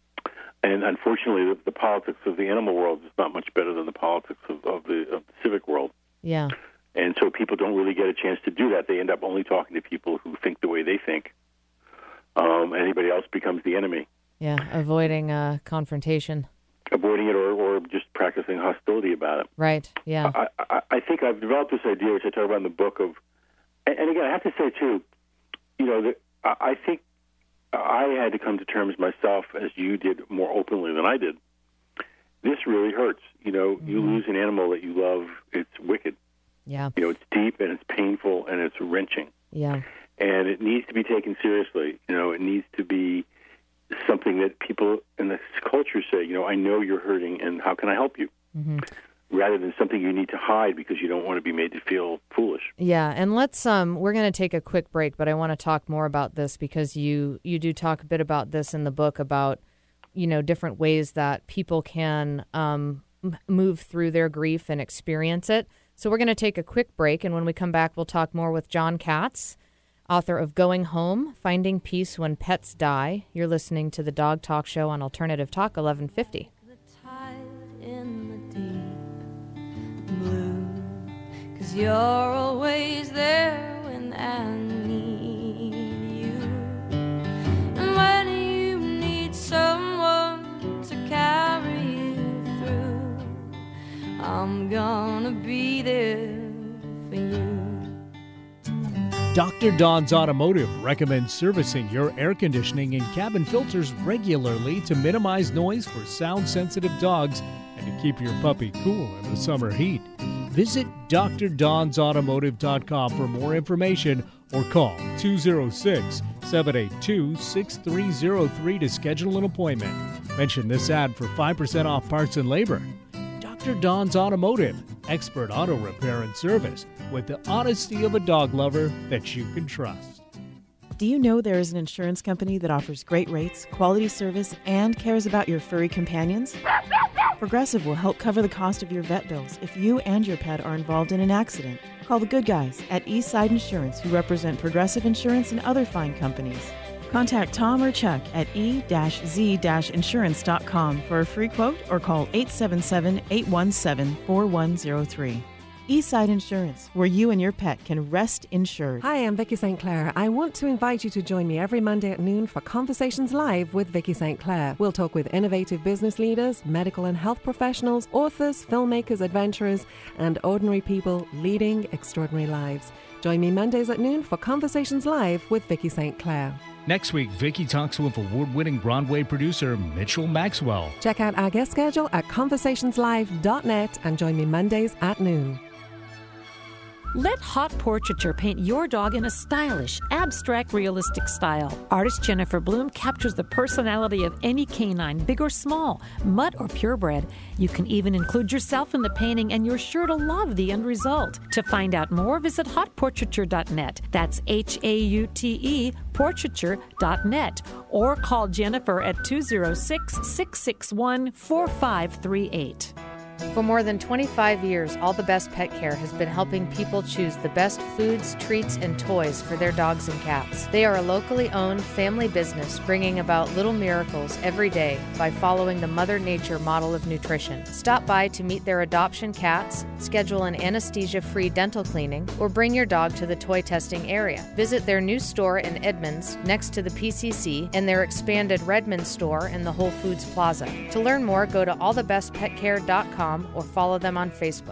[SPEAKER 3] And unfortunately, the, the politics of the animal world is not much better than the politics of, of, the, of the civic world.
[SPEAKER 2] Yeah.
[SPEAKER 3] And so people don't really get a chance to do that. They end up only talking to people who think the way they think. Um, anybody else becomes the enemy.
[SPEAKER 2] Yeah, avoiding uh, confrontation.
[SPEAKER 3] Avoiding it or, or just practicing hostility about it.
[SPEAKER 2] Right, yeah.
[SPEAKER 3] I, I, I think I've developed this idea, which I talk about in the book, of, and, and again, I have to say, too, you know, that I, I think I had to come to terms myself, as you did more openly than I did. This really hurts. You know, mm-hmm. you lose an animal that you love, it's wicked.
[SPEAKER 2] Yeah.
[SPEAKER 3] You know, it's deep and it's painful and it's wrenching.
[SPEAKER 2] Yeah. And
[SPEAKER 3] it needs to be taken seriously. You know, it needs to be something that people in this culture say, you know, I know you're hurting and how can I help you?
[SPEAKER 2] Mm-hmm.
[SPEAKER 3] Rather than something you need to hide because you don't want to be made to feel foolish.
[SPEAKER 2] Yeah, and let's um we're going to take a quick break, but I want to talk more about this because you you do talk a bit about this in the book about, you know, different ways that people can um move through their grief and experience it. So we're going to take a quick break, and when we come back, we'll talk more with John Katz, author of Going Home, Finding Peace When Pets Die. You're listening to the Dog Talk Show on Alternative Talk eleven fifty.
[SPEAKER 1] The tide in the deep blue, 'cause you're always there when I need you. And when you need someone to carry you through, I'm gonna be there for you.
[SPEAKER 7] Doctor Don's Automotive recommends servicing your air conditioning and cabin filters regularly to minimize noise for sound-sensitive dogs and to keep your puppy cool in the summer heat. Visit D R Dons Automotive dot com for more information or call two oh six, seven eight two, six three oh three to schedule an appointment. Mention this ad for five percent off parts and labor. Doctor Don's Automotive, expert auto repair and service with the honesty of a dog lover that you can trust.
[SPEAKER 8] Do you know there is an insurance company that offers great rates, quality service, and cares about your furry companions? Progressive will help cover the cost of your vet bills if you and your pet are involved in an accident. Call the good guys at Eastside Insurance, who represent Progressive Insurance and other fine companies. Contact Tom or Chuck at e z insurance dot com for a free quote or call eight seven seven, eight one seven, four one zero three. Eastside Insurance, where you and your pet can rest insured.
[SPEAKER 10] Hi, I'm Vicky Saint Clair. I want to invite you to join me every Monday at noon for Conversations Live with Vicky Saint Clair. We'll talk with innovative business leaders, medical and health professionals, authors, filmmakers, adventurers, and ordinary people leading extraordinary lives. Join me Mondays at noon for Conversations Live with Vicky Saint Clair.
[SPEAKER 7] Next week, Vicky talks with award-winning Broadway producer Mitchell Maxwell.
[SPEAKER 10] Check out our guest schedule at conversations live dot net and join me Mondays at noon.
[SPEAKER 11] Let Hot Portraiture paint your dog in a stylish, abstract, realistic style. Artist Jennifer Bloom captures the personality of any canine, big or small, mutt or purebred. You can even include yourself in the painting, and you're sure to love the end result. To find out more, visit hot portraiture dot net. That's H A U T E, portraiture dot net. Or call Jennifer at two oh six, six six one, four five three eight.
[SPEAKER 2] For more than twenty-five years, All the Best Pet Care has been helping people choose the best foods, treats, and toys for their dogs and cats. They are a locally owned family business bringing about little miracles every day by following the Mother Nature model of nutrition. Stop by to meet their adoption cats, schedule an anesthesia-free dental cleaning, or bring your dog to the toy testing area. Visit their new store in Edmonds next to the P C C and their expanded Redmond store in the Whole Foods Plaza. To learn more, go to all the best pet care dot com or follow them on Facebook.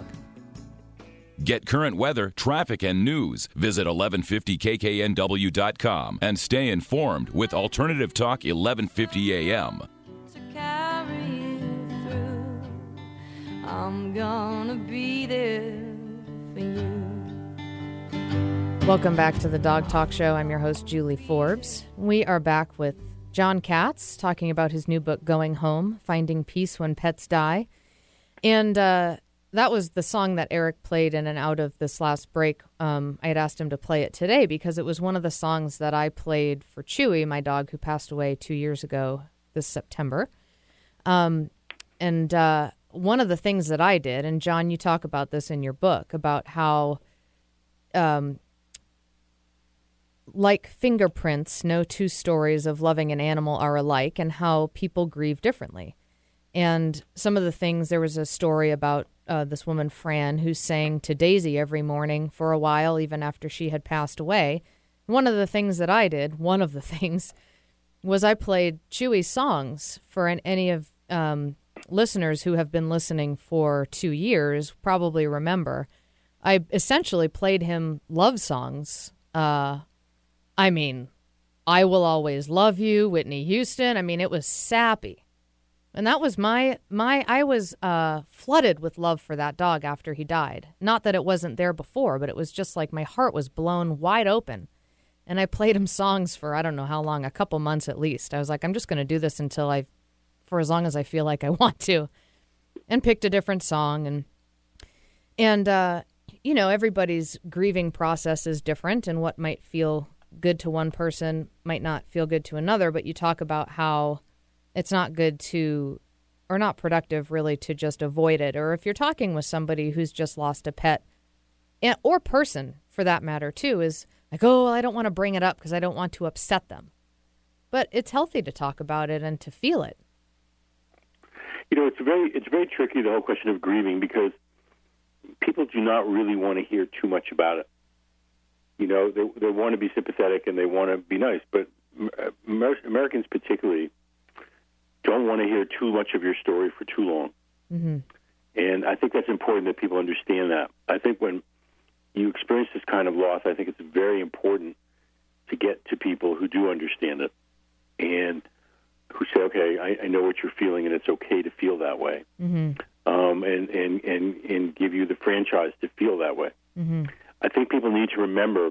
[SPEAKER 9] Get current weather, traffic, and news. Visit eleven fifty K K N W dot com and stay informed with Alternative Talk eleven fifty A M.
[SPEAKER 1] To carry you through, I'm gonna be there for you.
[SPEAKER 2] Welcome back to the Dog Talk Show. I'm your host, Julie Forbes. We are back with John Katz talking about his new book, Going Home, Finding Peace When Pets Die. And uh, that was the song that Eric played in and out of this last break. Um, I had asked him to play it today because it was one of the songs that I played for Chewy, my dog who passed away two years ago this September. Um, and uh, one of the things that I did, and John, you talk about this in your book, about how, um, like fingerprints, no two stories of loving an animal are alike, and how people grieve differently. And some of the things, there was a story about uh, this woman, Fran, who sang to Daisy every morning for a while, even after she had passed away. One of the things that I did, one of the things, was I played Chewy's songs for an, any of um, listeners who have been listening for two years, probably remember. I essentially played him love songs. Uh, I mean, I Will Always Love You, Whitney Houston. I mean, it was sappy. And that was my, my I was uh, flooded with love for that dog after he died. Not that it wasn't there before, but it was just like my heart was blown wide open. And I played him songs for, I don't know how long, a couple months at least. I was like, I'm just going to do this until I, for as long as I feel like I want to. And picked a different song. And, and uh, you know, everybody's grieving process is different. And what might feel good to one person might not feel good to another. But you talk about how it's not good to, or not productive really, to just avoid it. Or if you're talking with somebody who's just lost a pet, and, or person for that matter too, is like, oh, well, I don't want to bring it up because I don't want to upset them. But it's healthy to talk about it and to feel it.
[SPEAKER 3] You know, it's very it's very tricky, the whole question of grieving, because people do not really want to hear too much about it. You know, they they want to be sympathetic and they want to be nice, but Amer- Americans particularly don't want to hear too much of your story for too long.
[SPEAKER 2] Mm-hmm.
[SPEAKER 3] And I think that's important that people understand that. I think when you experience this kind of loss, I think it's very important to get to people who do understand it and who say, okay, I, I know what you're feeling and it's okay to feel that way.
[SPEAKER 2] Mm-hmm.
[SPEAKER 3] Um, and, and, and, and give you the franchise to feel that way.
[SPEAKER 2] Mm-hmm.
[SPEAKER 3] I think people need to remember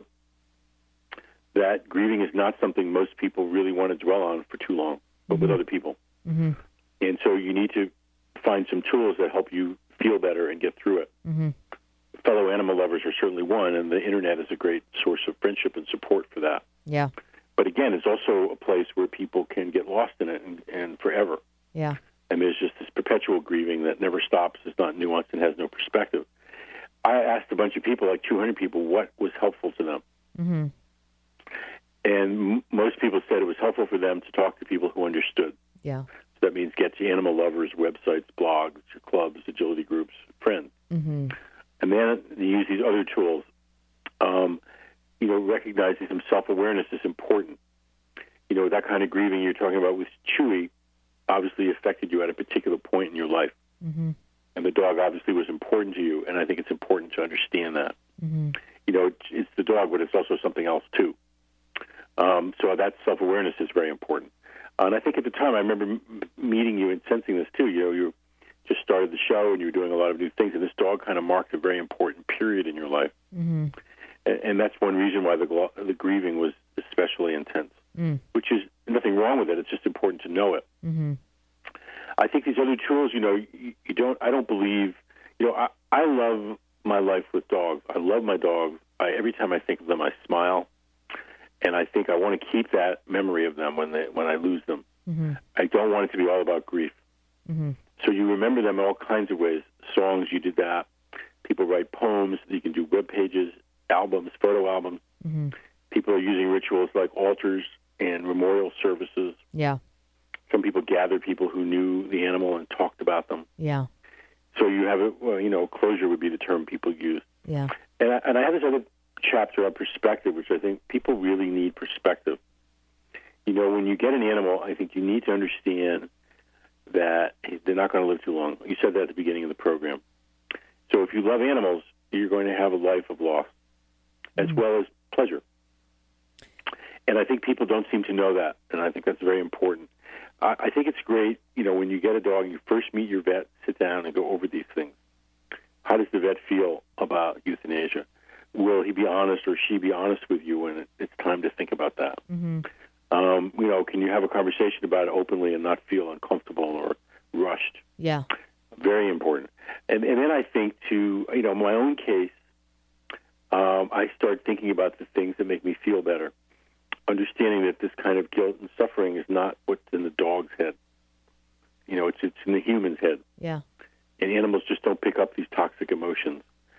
[SPEAKER 3] that grieving is not something most people really want to dwell on for too long, but mm-hmm. with other people.
[SPEAKER 2] Mm-hmm.
[SPEAKER 3] And so you need to find some tools that help you feel better and get through it.
[SPEAKER 2] Mm-hmm.
[SPEAKER 3] Fellow animal lovers are certainly one, and the Internet is a great source of friendship and support for that.
[SPEAKER 2] Yeah.
[SPEAKER 3] But again, it's also a place where people can get lost in it and, and forever.
[SPEAKER 2] Yeah.
[SPEAKER 3] And there's just this perpetual grieving that never stops, is not nuanced, and has no perspective. I asked a bunch of people, like two hundred people, what was helpful to them.
[SPEAKER 2] Mm-hmm.
[SPEAKER 3] And m- most people said it was helpful for them to talk to people who understood.
[SPEAKER 2] Yeah.
[SPEAKER 3] So that means get to animal lovers, websites, blogs, clubs, agility groups, friends.
[SPEAKER 2] Mm-hmm.
[SPEAKER 3] And then you use these other tools. Um, you know, recognizing some self-awareness is important. You know, that kind of grieving you're talking about with Chewy obviously affected you at a particular point in your life.
[SPEAKER 2] Mm-hmm.
[SPEAKER 3] And the dog obviously was important to you, and I think it's important to understand that.
[SPEAKER 2] Mm-hmm.
[SPEAKER 3] You know, it's, it's the dog, but it's also something else, too. Um, so that self-awareness is very important. Uh, and I think at the time, I remember m- meeting you and sensing this, too. You know, you just started the show, and you were doing a lot of new things, and this dog kind of marked a very important period in your life.
[SPEAKER 2] Mm-hmm.
[SPEAKER 3] And, and that's one reason why the, gl- the grieving was especially intense,
[SPEAKER 2] mm.
[SPEAKER 3] which is nothing wrong with it. It's just important to know it.
[SPEAKER 2] Mm-hmm.
[SPEAKER 3] I think these other tools, you know, you, you don't, I don't believe, you know, I, I love my life with dogs. I love my dogs. I, every time I think of them, I smile. And I think I want to keep that memory of them when they, when I lose them.
[SPEAKER 2] Mm-hmm.
[SPEAKER 3] I don't want it to be all about grief.
[SPEAKER 2] Mm-hmm.
[SPEAKER 3] So you remember them in all kinds of ways. Songs, you did that. People write poems. You can do web pages, albums, photo albums.
[SPEAKER 2] Mm-hmm.
[SPEAKER 3] People are using rituals like altars and memorial services.
[SPEAKER 2] Yeah.
[SPEAKER 3] Some people gathered people who knew the animal and talked about them.
[SPEAKER 2] Yeah.
[SPEAKER 3] So you have a, well, you know, closure would be the term people use.
[SPEAKER 2] Yeah.
[SPEAKER 3] And I, and I have this other chapter on perspective, which I think people really need perspective. You know, when you get an animal, I think you need to understand that they're not going to live too long. You said that at the beginning of the program. So if you love animals, you're going to have a life of loss as
[SPEAKER 2] Mm-hmm.
[SPEAKER 3] well as pleasure. And I think people don't seem to know that, and I think that's very important. I, I think it's great, you know, when you get a dog, you first meet your vet, sit down and go over these things. How does the vet feel about euthanasia? Will he be honest or she be honest with you when it, it's time to think about that?
[SPEAKER 2] Mm-hmm.
[SPEAKER 3] Um, you know, can you have a conversation about it openly and not feel uncomfortable or rushed?
[SPEAKER 2] Yeah.
[SPEAKER 3] Very important. And, and then I think to, you know, my own case, um, I start thinking about the things that make me feel better, understanding that this kind of guilt and suffering is not what's in the dog's head. You know, it's it's in the human's head.
[SPEAKER 2] Yeah.
[SPEAKER 3] And animals just don't pick up these toxic emotions.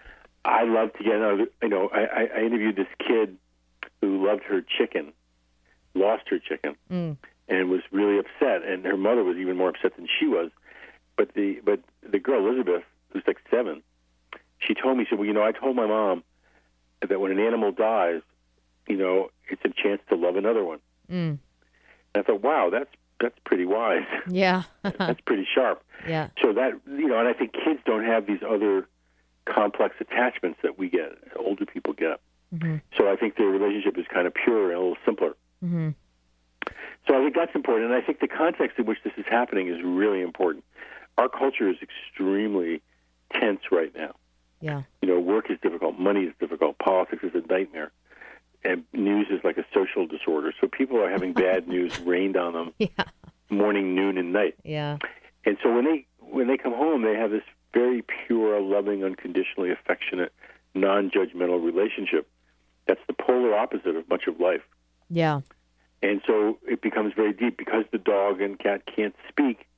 [SPEAKER 3] I love to get another, you know, I, I interviewed this kid who loved her chicken, lost her chicken,
[SPEAKER 2] Mm.
[SPEAKER 3] and was really upset. And her mother was even more upset than she was. But the but the girl, Elizabeth, who's like seven, she told me, she said, well, you know, I told my mom that when an animal dies, you know, it's a chance to love another one.
[SPEAKER 2] Mm.
[SPEAKER 3] And I thought, wow, that's that's pretty wise.
[SPEAKER 2] Yeah.
[SPEAKER 3] That's pretty sharp.
[SPEAKER 2] Yeah.
[SPEAKER 3] So that, you know, and I think kids don't have these other complex attachments that we get, older people get.
[SPEAKER 2] Mm-hmm.
[SPEAKER 3] So I think their relationship is kind of pure and a little simpler.
[SPEAKER 2] Mm-hmm.
[SPEAKER 3] So I think that's important. And I think the context in which this is happening is really important. Our culture is extremely tense right now.
[SPEAKER 2] Yeah.
[SPEAKER 3] You know, work is difficult, money is difficult, politics is a nightmare, and news is like a social disorder. So people are having bad news rained on them
[SPEAKER 2] Yeah.
[SPEAKER 3] morning, noon, and night.
[SPEAKER 2] Yeah.
[SPEAKER 3] And so when they when they come home, they have this very pure, loving, unconditionally affectionate, non-judgmental relationship. That's the polar opposite of much of life.
[SPEAKER 2] Yeah.
[SPEAKER 3] And so it becomes very deep. Because the dog and cat can't speak,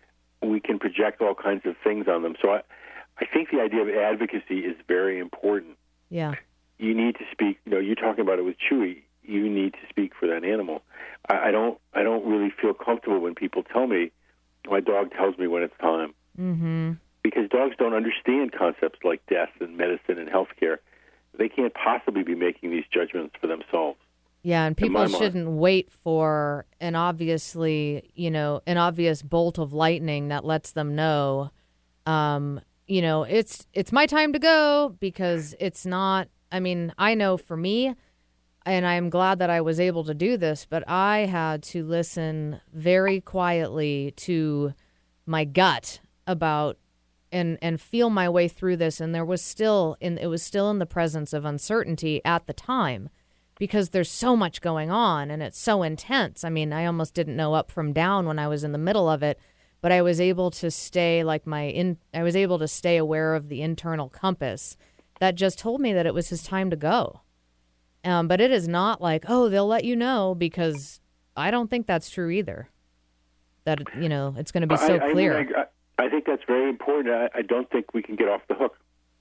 [SPEAKER 3] we can project all kinds of things on them. So I, I think the idea of advocacy is very important.
[SPEAKER 2] Yeah.
[SPEAKER 3] You need to speak. You know, you're talking about it with Chewy. You need to speak for that animal. I, I don't. I don't really feel comfortable when people tell me, my dog tells me when it's time.
[SPEAKER 2] Mm-hmm.
[SPEAKER 3] Because dogs don't understand concepts like death and medicine and healthcare. They can't possibly be making these judgments for themselves.
[SPEAKER 2] Yeah, and
[SPEAKER 3] in my
[SPEAKER 2] people
[SPEAKER 3] mind.
[SPEAKER 2] shouldn't wait for an obviously, you know, an obvious bolt of lightning that lets them know, um, you know, it's it's my time to go, because it's not. I mean, I know for me, and I'm glad that I was able to do this, but I had to listen very quietly to my gut about and and feel my way through this. And there was still in it was still in the presence of uncertainty at the time, because there's so much going on and it's so intense. I mean, I almost didn't know up from down when I was in the middle of it, but I was able to stay like my in I was able to stay aware of the internal compass that just told me that it was his time to go. Um, but it is not like, oh, they'll let you know, because I don't think that's true either. That, you know, it's going to be so
[SPEAKER 3] I, I
[SPEAKER 2] clear.
[SPEAKER 3] Mean, I, I think that's very important. I, I don't think we can get off the hook.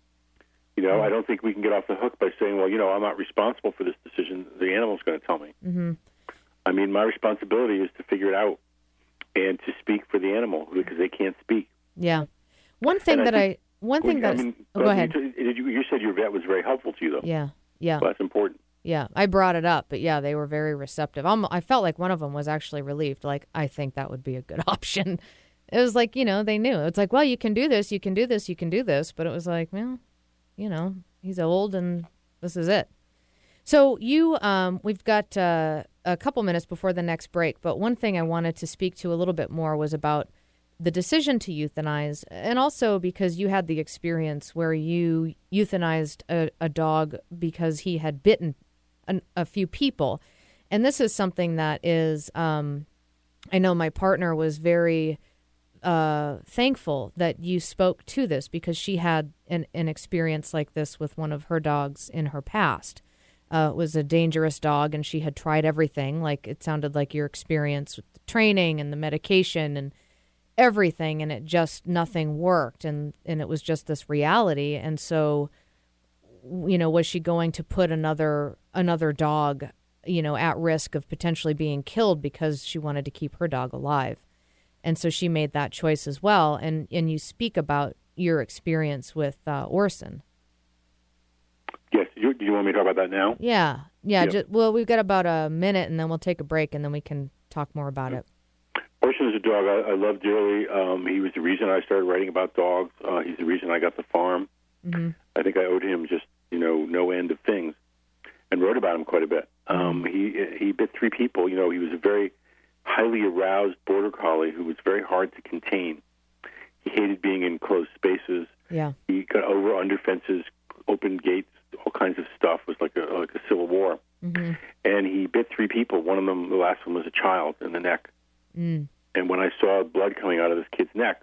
[SPEAKER 3] You know,
[SPEAKER 2] Mm-hmm.
[SPEAKER 3] I don't think we can get off the hook by saying, well, you know, I'm not responsible for this decision. The animal's going to tell me.
[SPEAKER 2] Mm-hmm.
[SPEAKER 3] I mean, my responsibility is to figure it out and to speak for the animal, because they can't speak.
[SPEAKER 2] Yeah. One thing
[SPEAKER 3] And I
[SPEAKER 2] that
[SPEAKER 3] think-
[SPEAKER 2] one thing
[SPEAKER 3] Well,
[SPEAKER 2] that
[SPEAKER 3] I mean,
[SPEAKER 2] oh, go
[SPEAKER 3] but
[SPEAKER 2] ahead.
[SPEAKER 3] You, did you, you said your vet was very helpful to you, though.
[SPEAKER 2] Yeah, yeah,
[SPEAKER 3] Well, that's important.
[SPEAKER 2] yeah. I brought it up, but yeah, they were very receptive. I'm, I felt like one of them was actually relieved. Like, I think that would be a good option. It was like, you know, they knew. It's like, well, you can do this, you can do this, you can do this. But it was like, well, you know, he's old and this is it. So you, um, we've got uh, a couple minutes before the next break. But one thing I wanted to speak to a little bit more was about the decision to euthanize, and also because you had the experience where you euthanized a, a dog because he had bitten an, a few people. And this is something that is, um, I know my partner was very uh, thankful that you spoke to this, because she had an, an experience like this with one of her dogs in her past. Uh, it was a dangerous dog, and she had tried everything. Like, it sounded like your experience with the training and the medication and everything, and it just, nothing worked, and and it was just this reality. And so, you know, was she going to put another another dog, you know, at risk of potentially being killed because she wanted to keep her dog alive? And so she made that choice as well. And and you speak about your experience with uh, Orson.
[SPEAKER 3] Yes. You, do you want me to talk about that now?
[SPEAKER 2] Yeah, yeah.
[SPEAKER 3] Yep.
[SPEAKER 2] Just, well, we've got about a minute, and then we'll take a break, and then we can talk more about it.
[SPEAKER 3] Orson is a dog I, I love dearly. Um, he was the reason I started writing about dogs. Uh, he's the reason I got the farm.
[SPEAKER 2] Mm-hmm.
[SPEAKER 3] I think I owed him just, you know, no end of things, and wrote about him quite a bit. Um, he he bit three people. You know, he was a very highly aroused border collie who was very hard to contain. He hated being in closed spaces.
[SPEAKER 2] Yeah.
[SPEAKER 3] He got over under fences, opened gates, all kinds of stuff. It was like a like a civil war.
[SPEAKER 2] Mm-hmm.
[SPEAKER 3] And he bit three people. One of them, the last one, was a child in the neck.
[SPEAKER 2] Mm.
[SPEAKER 3] And when I saw blood coming out of this kid's neck,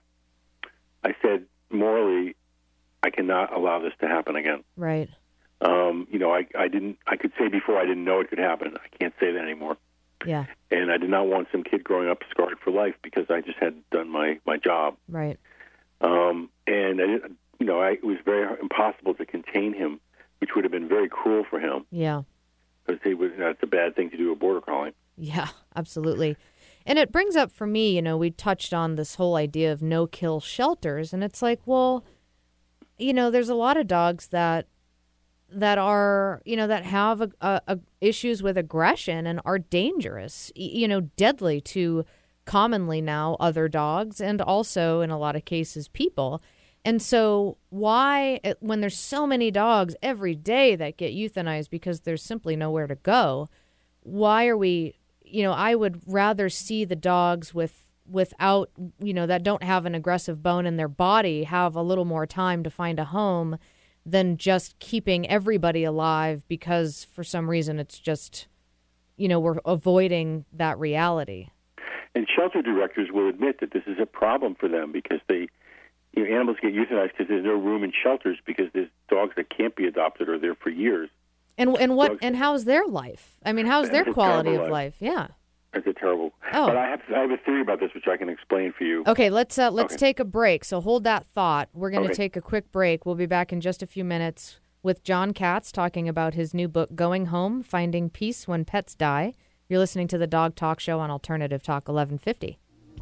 [SPEAKER 3] I said, morally, I cannot allow this to happen again.
[SPEAKER 2] Right.
[SPEAKER 3] Um, you know, I, I didn't. I could say before I didn't know it could happen. I can't say that anymore.
[SPEAKER 2] Yeah.
[SPEAKER 3] And I did not want some kid growing up scarred for life because I just hadn't done my, my job.
[SPEAKER 2] Right.
[SPEAKER 3] Um, and I didn't, you know, I, it was very impossible to contain him, which would have been very cruel for him.
[SPEAKER 2] Yeah.
[SPEAKER 3] Because he was. That's a bad thing to do, a border collie.
[SPEAKER 2] Yeah, absolutely. And it brings up for me, you know, we touched on this whole idea of no-kill shelters, and it's like, well, you know, there's a lot of dogs that that are, you know, that have a, a, a issues with aggression and are dangerous, you know, deadly to commonly now other dogs and also in a lot of cases people. And so why, when there's so many dogs every day that get euthanized because there's simply nowhere to go, why are we, you know, I would rather see the dogs with without, you know, that don't have an aggressive bone in their body have a little more time to find a home than just keeping everybody alive because for some reason it's just, you know, we're avoiding that reality.
[SPEAKER 3] And shelter directors will admit that this is a problem for them because they, you know, animals get euthanized because there's no room in shelters because there's dogs that can't be adopted or are there for years.
[SPEAKER 2] And and what
[SPEAKER 3] Dogs,
[SPEAKER 2] and how's their life? I mean, how's their
[SPEAKER 3] It's a
[SPEAKER 2] quality of
[SPEAKER 3] terrible
[SPEAKER 2] life? Yeah.
[SPEAKER 3] It's a terrible.
[SPEAKER 2] Oh.
[SPEAKER 3] But I have I have a theory about this which I can explain for you.
[SPEAKER 2] Okay, let's uh, let's
[SPEAKER 3] Okay.
[SPEAKER 2] take a break. So hold that thought. We're going to
[SPEAKER 3] Okay.
[SPEAKER 2] take a quick break. We'll be back in just a few minutes with John Katz talking about his new book, Going Home: Finding Peace When Pets Die. You're listening to the Dog Talk Show on Alternative Talk eleven fifty.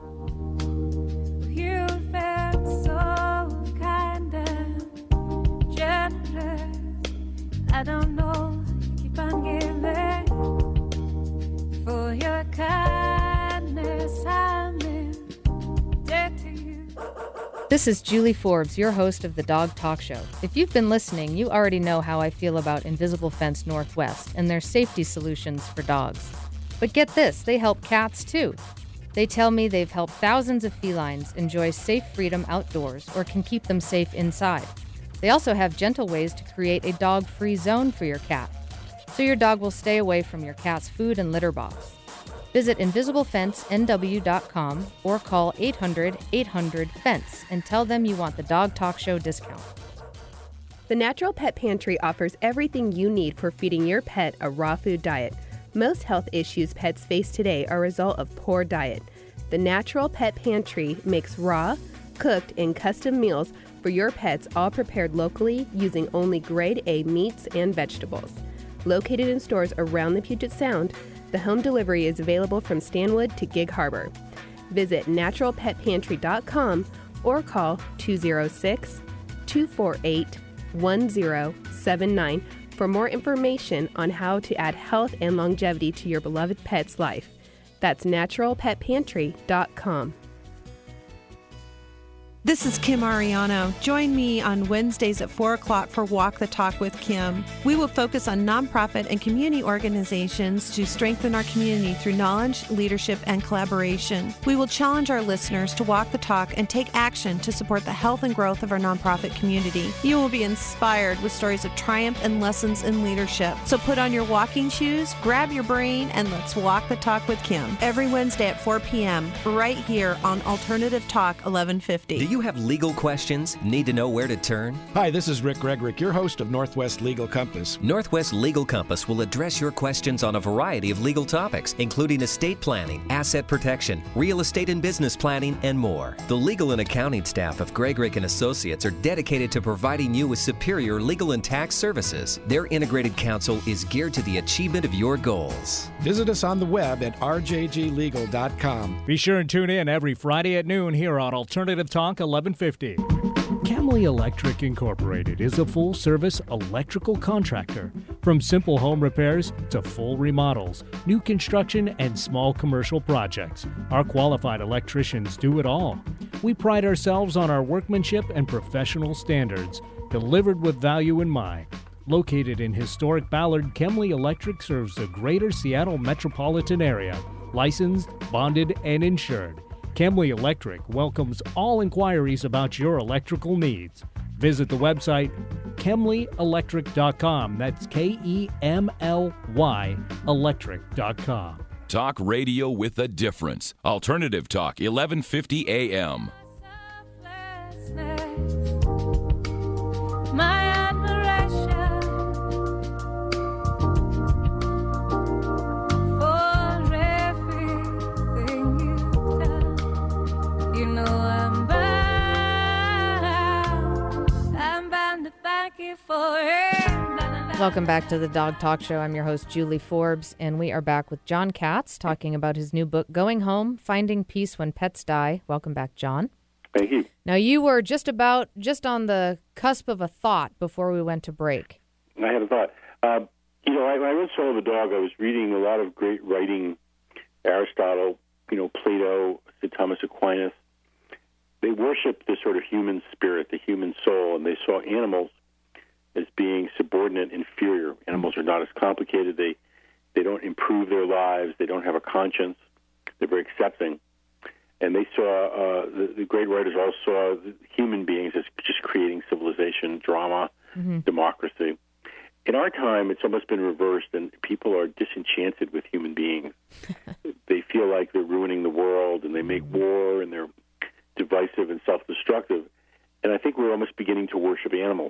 [SPEAKER 1] You felt so kind and generous. I don't know, keep on giving. For your kindness, I'm in debt to you.
[SPEAKER 2] This is Julie Forbes, your host of the Dog Talk Show. If you've been listening, you already know how I feel about Invisible Fence Northwest and their safety solutions for dogs. But get this, they help cats too. They tell me they've helped thousands of felines enjoy safe freedom outdoors or can keep them safe inside. They also have gentle ways to create a dog-free zone for your cat, so your dog will stay away from your cat's food and litter box. Visit invisible fence n w dot com or call eight hundred eight hundred fence and tell them you want the Dog Talk Show discount.
[SPEAKER 5] The Natural Pet Pantry offers everything you need for feeding your pet a raw food diet. Most health issues pets face today are a result of poor diet. The Natural Pet Pantry makes raw, cooked, and custom meals for your pets, all prepared locally using only grade A meats and vegetables. Located in stores around the Puget Sound, the home delivery is available from Stanwood to Gig Harbor. Visit natural pet pantry dot com or call two oh six, two four eight, one zero seven nine for more information on how to add health and longevity to your beloved pet's life. That's natural pet pantry dot com.
[SPEAKER 12] This is Kim Ariano. Join me on Wednesdays at four o'clock for Walk the Talk with Kim. We will focus on nonprofit and community organizations to strengthen our community through knowledge, leadership, and collaboration. We will challenge our listeners to walk the talk and take action to support the health and growth of our nonprofit community. You will be inspired with stories of triumph and lessons in leadership. So put on your walking shoes, grab your brain, and let's walk the talk with Kim. Every Wednesday at four p.m. right here on Alternative Talk eleven fifty.
[SPEAKER 13] Do you have legal questions? Need to know where to turn?
[SPEAKER 14] Hi, this is Rick Gregorick, your host of Northwest Legal Compass.
[SPEAKER 13] Northwest Legal Compass will address your questions on a variety of legal topics, including estate planning, asset protection, real estate and business planning, and more. The legal and accounting staff of Gregorick and Associates are dedicated to providing you with superior legal and tax services. Their integrated counsel is geared to the achievement of your goals.
[SPEAKER 14] Visit us on the web at r j g legal dot com.
[SPEAKER 7] Be sure and tune in every Friday at noon here on Alternative Talk eleven fifty. Camley Electric Incorporated is a full-service electrical contractor. From simple home repairs to full remodels, new construction, and small commercial projects, our qualified electricians do it all. We pride ourselves on our workmanship and professional standards, delivered with value in mind. Located in historic Ballard, Camley Electric serves the greater Seattle metropolitan area, licensed, bonded, and insured. Camley Electric welcomes all inquiries about your electrical needs. Visit the website Kemley Electric dot com. That's K E M L Y electric dot com.
[SPEAKER 9] Talk radio with a difference. Alternative Talk, eleven fifty A M.
[SPEAKER 1] My admiration for everything you've done. You know I'm bound, I'm bound to thank you for it.
[SPEAKER 2] Welcome back to the Dog Talk Show. I'm your host, Julie Forbes, and we are back with John Katz talking about his new book, Going Home, Finding Peace When Pets Die. Welcome back, John.
[SPEAKER 3] Thank you.
[SPEAKER 2] Now, you were just about, just on the cusp of a thought before we went to break.
[SPEAKER 3] I had a thought. Uh, you know, I, I read Soul of a Dog. I was reading a lot of great writing, Aristotle, you know, Plato, Saint Thomas Aquinas. They worshiped the sort of human spirit, the human soul, and they saw animals as being subordinate, inferior. Animals are not as complicated. They they don't improve their lives. They don't have a conscience. They're very accepting. And they saw, uh, the, the great writers all saw the human beings as just creating civilization, drama, mm-hmm. democracy. In our time, it's almost been reversed, and people are disenchanted with human beings. They feel like they're ruining the world, and they make war, and they're divisive and self-destructive. And I think we're almost beginning to worship animals.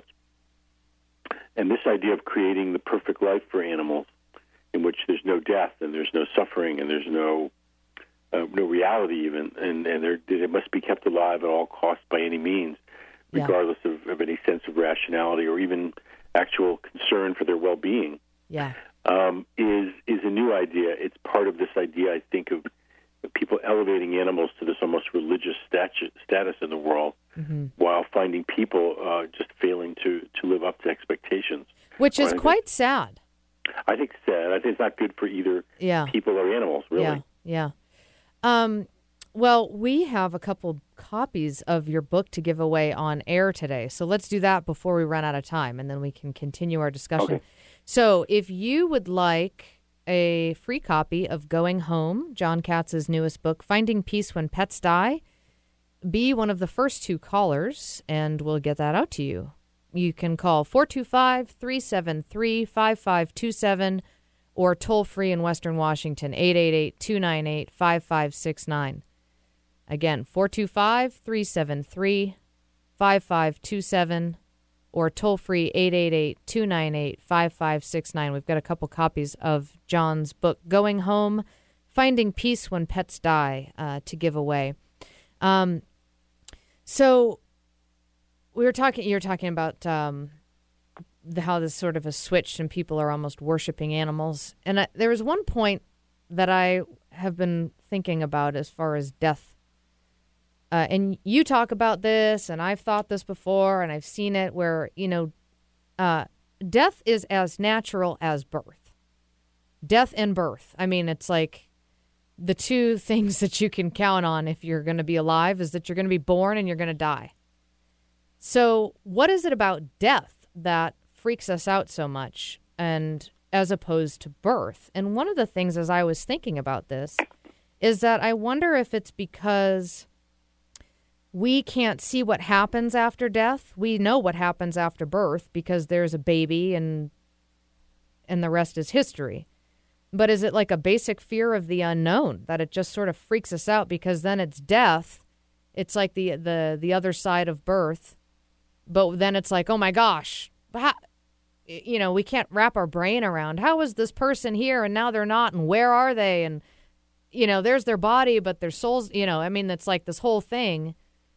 [SPEAKER 3] And this idea of creating the perfect life for animals, in which there's no death, and there's no suffering, and there's no uh, no reality even, and, and they must be kept alive at all costs by any means, regardless yeah. of, of any sense of rationality or even actual concern for their well-being,
[SPEAKER 2] yeah.
[SPEAKER 3] um, is is a new idea. It's part of this idea, I think, of people elevating animals to this almost religious statu- status in the world, mm-hmm. while finding people uh, just failing to, to live up to expectations.
[SPEAKER 2] Which is quite think, sad.
[SPEAKER 3] I think it's sad. I think it's not good for either
[SPEAKER 2] yeah.
[SPEAKER 3] people or animals, really.
[SPEAKER 2] Yeah, yeah. Um, well, we have a couple copies of your book to give away on air today. So let's do that before we run out of time, and then we can continue our discussion.
[SPEAKER 3] Okay.
[SPEAKER 2] So if you would like a free copy of Going Home, John Katz's newest book, Finding Peace When Pets Die, be one of the first two callers, and we'll get that out to you. You can call four two five, three seven three, five five two seven or toll-free in Western Washington, eight eight eight, two nine eight, five five six nine. Again, four two five, three seven three, five five two seven or toll-free eight eight eight, two nine eight, five five six nine. We've got a couple copies of John's book, Going Home, Finding Peace When Pets Die, uh, to give away. Um, so we were talking, you were talking about um, the, how this sort of has switched and people are almost worshiping animals. And I, there was one point that I have been thinking about as far as death uh, and you talk about this, and I've thought this before, and I've seen it where, you know, uh, death is as natural as birth. Death and birth. I mean, it's like the two things that you can count on if you're going to be alive is that you're going to be born and you're going to die. So what is it about death that freaks us out so much, and as opposed to birth? And one of the things as I was thinking about this is that I wonder if it's because we can't see what happens after death. We know what happens after birth because there's a baby and and the rest is history. But is it like a basic fear of the unknown that it just sort of freaks us out because then it's death? It's like the the the other side of birth. But then it's like, oh my gosh, how, you know, we can't wrap our brain around how is this person here and now they're not, and where are they? And, you know, there's their body, but their souls, you know, I mean, it's like this whole thing.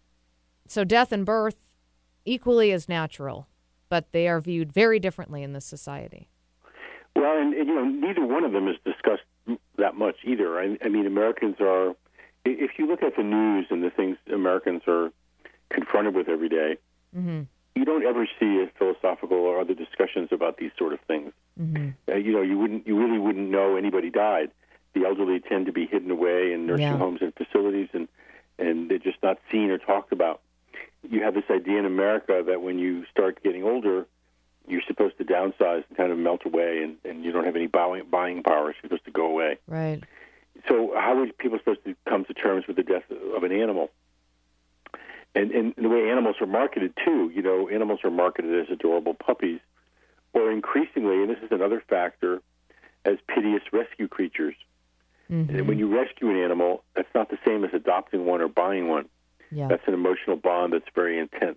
[SPEAKER 2] So death and birth equally as natural, but they are viewed very differently in this society.
[SPEAKER 3] Well, and, and you know, neither one of them is discussed that much either. I, I mean, Americans are, if you look at the news and the things Americans are confronted with every day, mm-hmm. you don't ever see a philosophical or other discussions about these sort of things. Mm-hmm. Uh, you know, you wouldn't, you really wouldn't know anybody died. The elderly tend to be hidden away in nursing yeah. homes and facilities, and, and they're just not seen or talked about. You have this idea in America that when you start getting older, you're supposed to downsize and kind of melt away, and, and you don't have any buying, buying power. You're supposed to go away.
[SPEAKER 2] Right.
[SPEAKER 3] So how are people supposed to come to terms with the death of an animal? And, and the way animals are marketed, too. You know, animals are marketed as adorable puppies, or increasingly, and this is another factor, as piteous rescue creatures. Mm-hmm. And when you rescue an animal, that's not the same as adopting one or buying one. Yeah. That's an emotional bond that's very intense.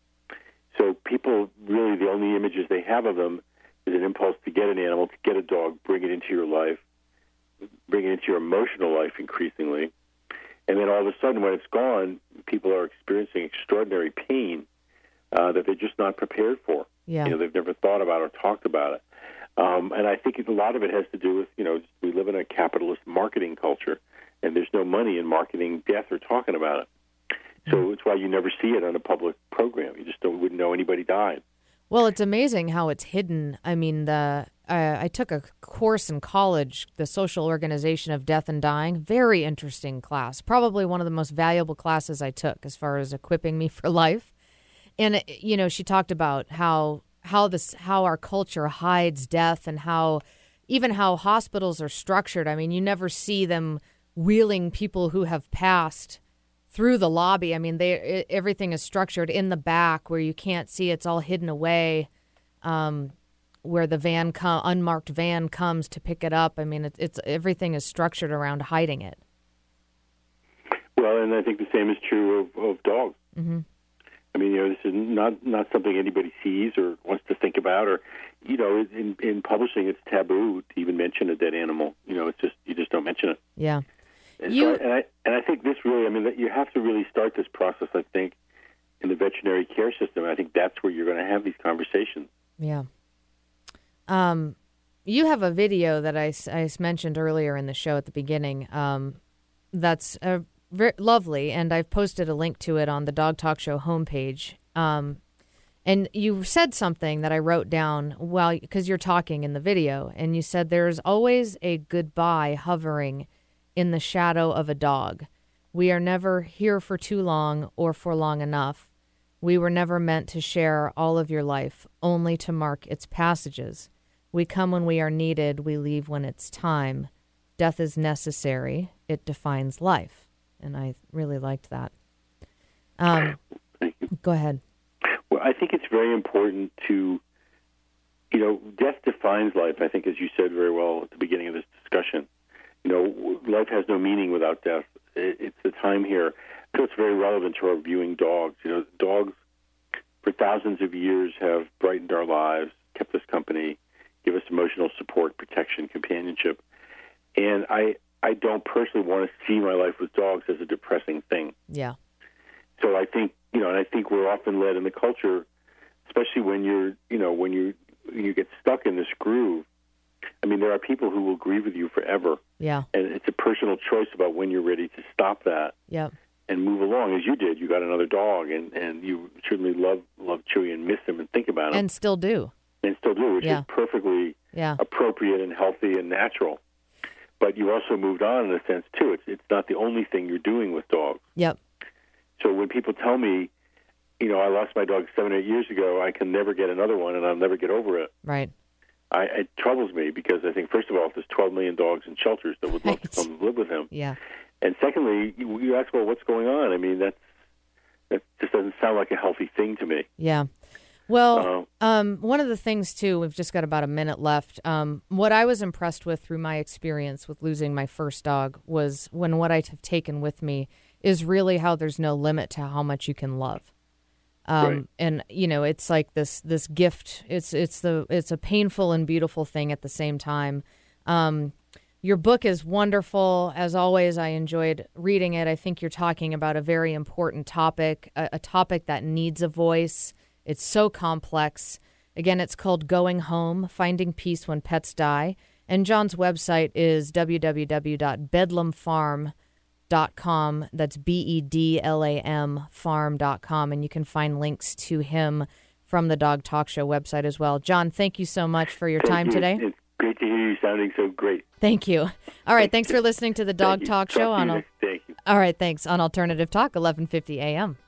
[SPEAKER 3] So people, really, the only images they have of them is an impulse to get an animal, to get a dog, bring it into your life, bring it into your emotional life increasingly. And then all of a sudden, when it's gone, people are experiencing extraordinary pain uh, that they're just not prepared for.
[SPEAKER 2] Yeah.
[SPEAKER 3] You know, they've never thought about or talked about it. Um, and I think a lot of it has to do with, you know, we live in a capitalist marketing culture, and there's no money in marketing death or talking about it. So it's why you never see it on a public program. You just don't, wouldn't know anybody died.
[SPEAKER 2] Well, it's amazing how it's hidden. I mean, the uh, I took a course in college, the Social Organization of Death and Dying. Very interesting class. Probably one of the most valuable classes I took as far as equipping me for life. And, you know, she talked about how how this how our culture hides death, and how even how hospitals are structured. I mean, you never see them wheeling people who have passed through the lobby. I mean, they everything is structured in the back where you can't see. It's all hidden away, um, where the van com- unmarked van comes to pick it up. I mean, it's, it's everything is structured around hiding it.
[SPEAKER 3] Well, and I think the same is true of, of dogs. Mm-hmm. I mean, you know, this is not not something anybody sees or wants to think about, or, you know, in, in publishing, it's taboo to even mention a dead animal. You know, it's just you just don't mention it.
[SPEAKER 2] Yeah.
[SPEAKER 3] And,
[SPEAKER 2] you...
[SPEAKER 3] so, and I and I think this really, I mean, that you have to really start this process, I think, in the veterinary care system. And I think that's where you're going to have these conversations.
[SPEAKER 2] Yeah. Um, you have a video that I, I mentioned earlier in the show at the beginning. Um, that's uh, very lovely, and I've posted a link to it on the Dog Talk Show homepage. Um, and you said something that I wrote down while because you're talking in the video, and you said there's always a goodbye hovering in the shadow of a dog. We are never here for too long or for long enough. We were never meant to share all of your life, only to mark its passages. We come when we are needed. We leave when it's time. Death is necessary. It defines life. And I really liked that. Um, go ahead.
[SPEAKER 3] Well, I think it's very important to, you know, death defines life, I think, as you said very well at the beginning of this discussion. You know, life has no meaning without death. It's the time here. So it's very relevant to our viewing dogs. You know, dogs for thousands of years have brightened our lives, kept us company, give us emotional support, protection, companionship. And I, I don't personally want to see my life with dogs as a depressing thing.
[SPEAKER 2] Yeah.
[SPEAKER 3] So I think, you know, and I think we're often led in the culture, especially when you're, you know, when you you get stuck in this groove. I mean, there are people who will grieve with you forever.
[SPEAKER 2] Yeah.
[SPEAKER 3] And it's a personal choice about when you're ready to stop that.
[SPEAKER 2] Yeah.
[SPEAKER 3] and move along as you did. You got another dog, and, and you certainly love love Chewy and miss him and think about him.
[SPEAKER 2] And still do.
[SPEAKER 3] And still do, which
[SPEAKER 2] Yeah.
[SPEAKER 3] is perfectly
[SPEAKER 2] Yeah.
[SPEAKER 3] appropriate and healthy and natural. But you also moved on in a sense, too. It's it's not the only thing you're doing with dogs.
[SPEAKER 2] Yep.
[SPEAKER 3] So when people tell me, you know, I lost my dog seven, eight years ago, I can never get another one, and I'll never get over it.
[SPEAKER 2] Right.
[SPEAKER 3] I, it troubles me because I think, first of all, there's twelve million dogs in shelters that would love to come live with him.
[SPEAKER 2] Yeah.
[SPEAKER 3] And secondly, you, you ask, well, what's going on? I mean, that's, that just doesn't sound like a healthy thing to me.
[SPEAKER 2] Yeah. Well, um, one of the things, too, we've just got about a minute left. Um, what I was impressed with through my experience with losing my first dog was when what I have taken with me is really how there's no limit to how much you can love. Um,
[SPEAKER 15] Right.
[SPEAKER 2] And, you know, it's like this this gift. It's it's the it's a painful and beautiful thing at the same time. Um, your book is wonderful. As always, I enjoyed reading it. I think you're talking about a very important topic, a, a topic that needs a voice. It's so complex. Again, it's called Going Home, Finding Peace When Pets Die. And John's website is w w w dot bedlam farm dot com. That's B E D L A M farm dot com. And you can find links to him from the Dog Talk Show website as well. John, thank you so much for your
[SPEAKER 3] Thank
[SPEAKER 2] time
[SPEAKER 3] you.
[SPEAKER 2] today.
[SPEAKER 3] It's great to hear you sounding so great.
[SPEAKER 2] Thank you. All right, thanks for listening to the Dog
[SPEAKER 3] you.
[SPEAKER 2] Talk
[SPEAKER 3] Talk
[SPEAKER 2] Show.
[SPEAKER 3] to you
[SPEAKER 2] on
[SPEAKER 3] next- thank you.
[SPEAKER 2] All right, thanks. On Alternative Talk, eleven fifty a.m.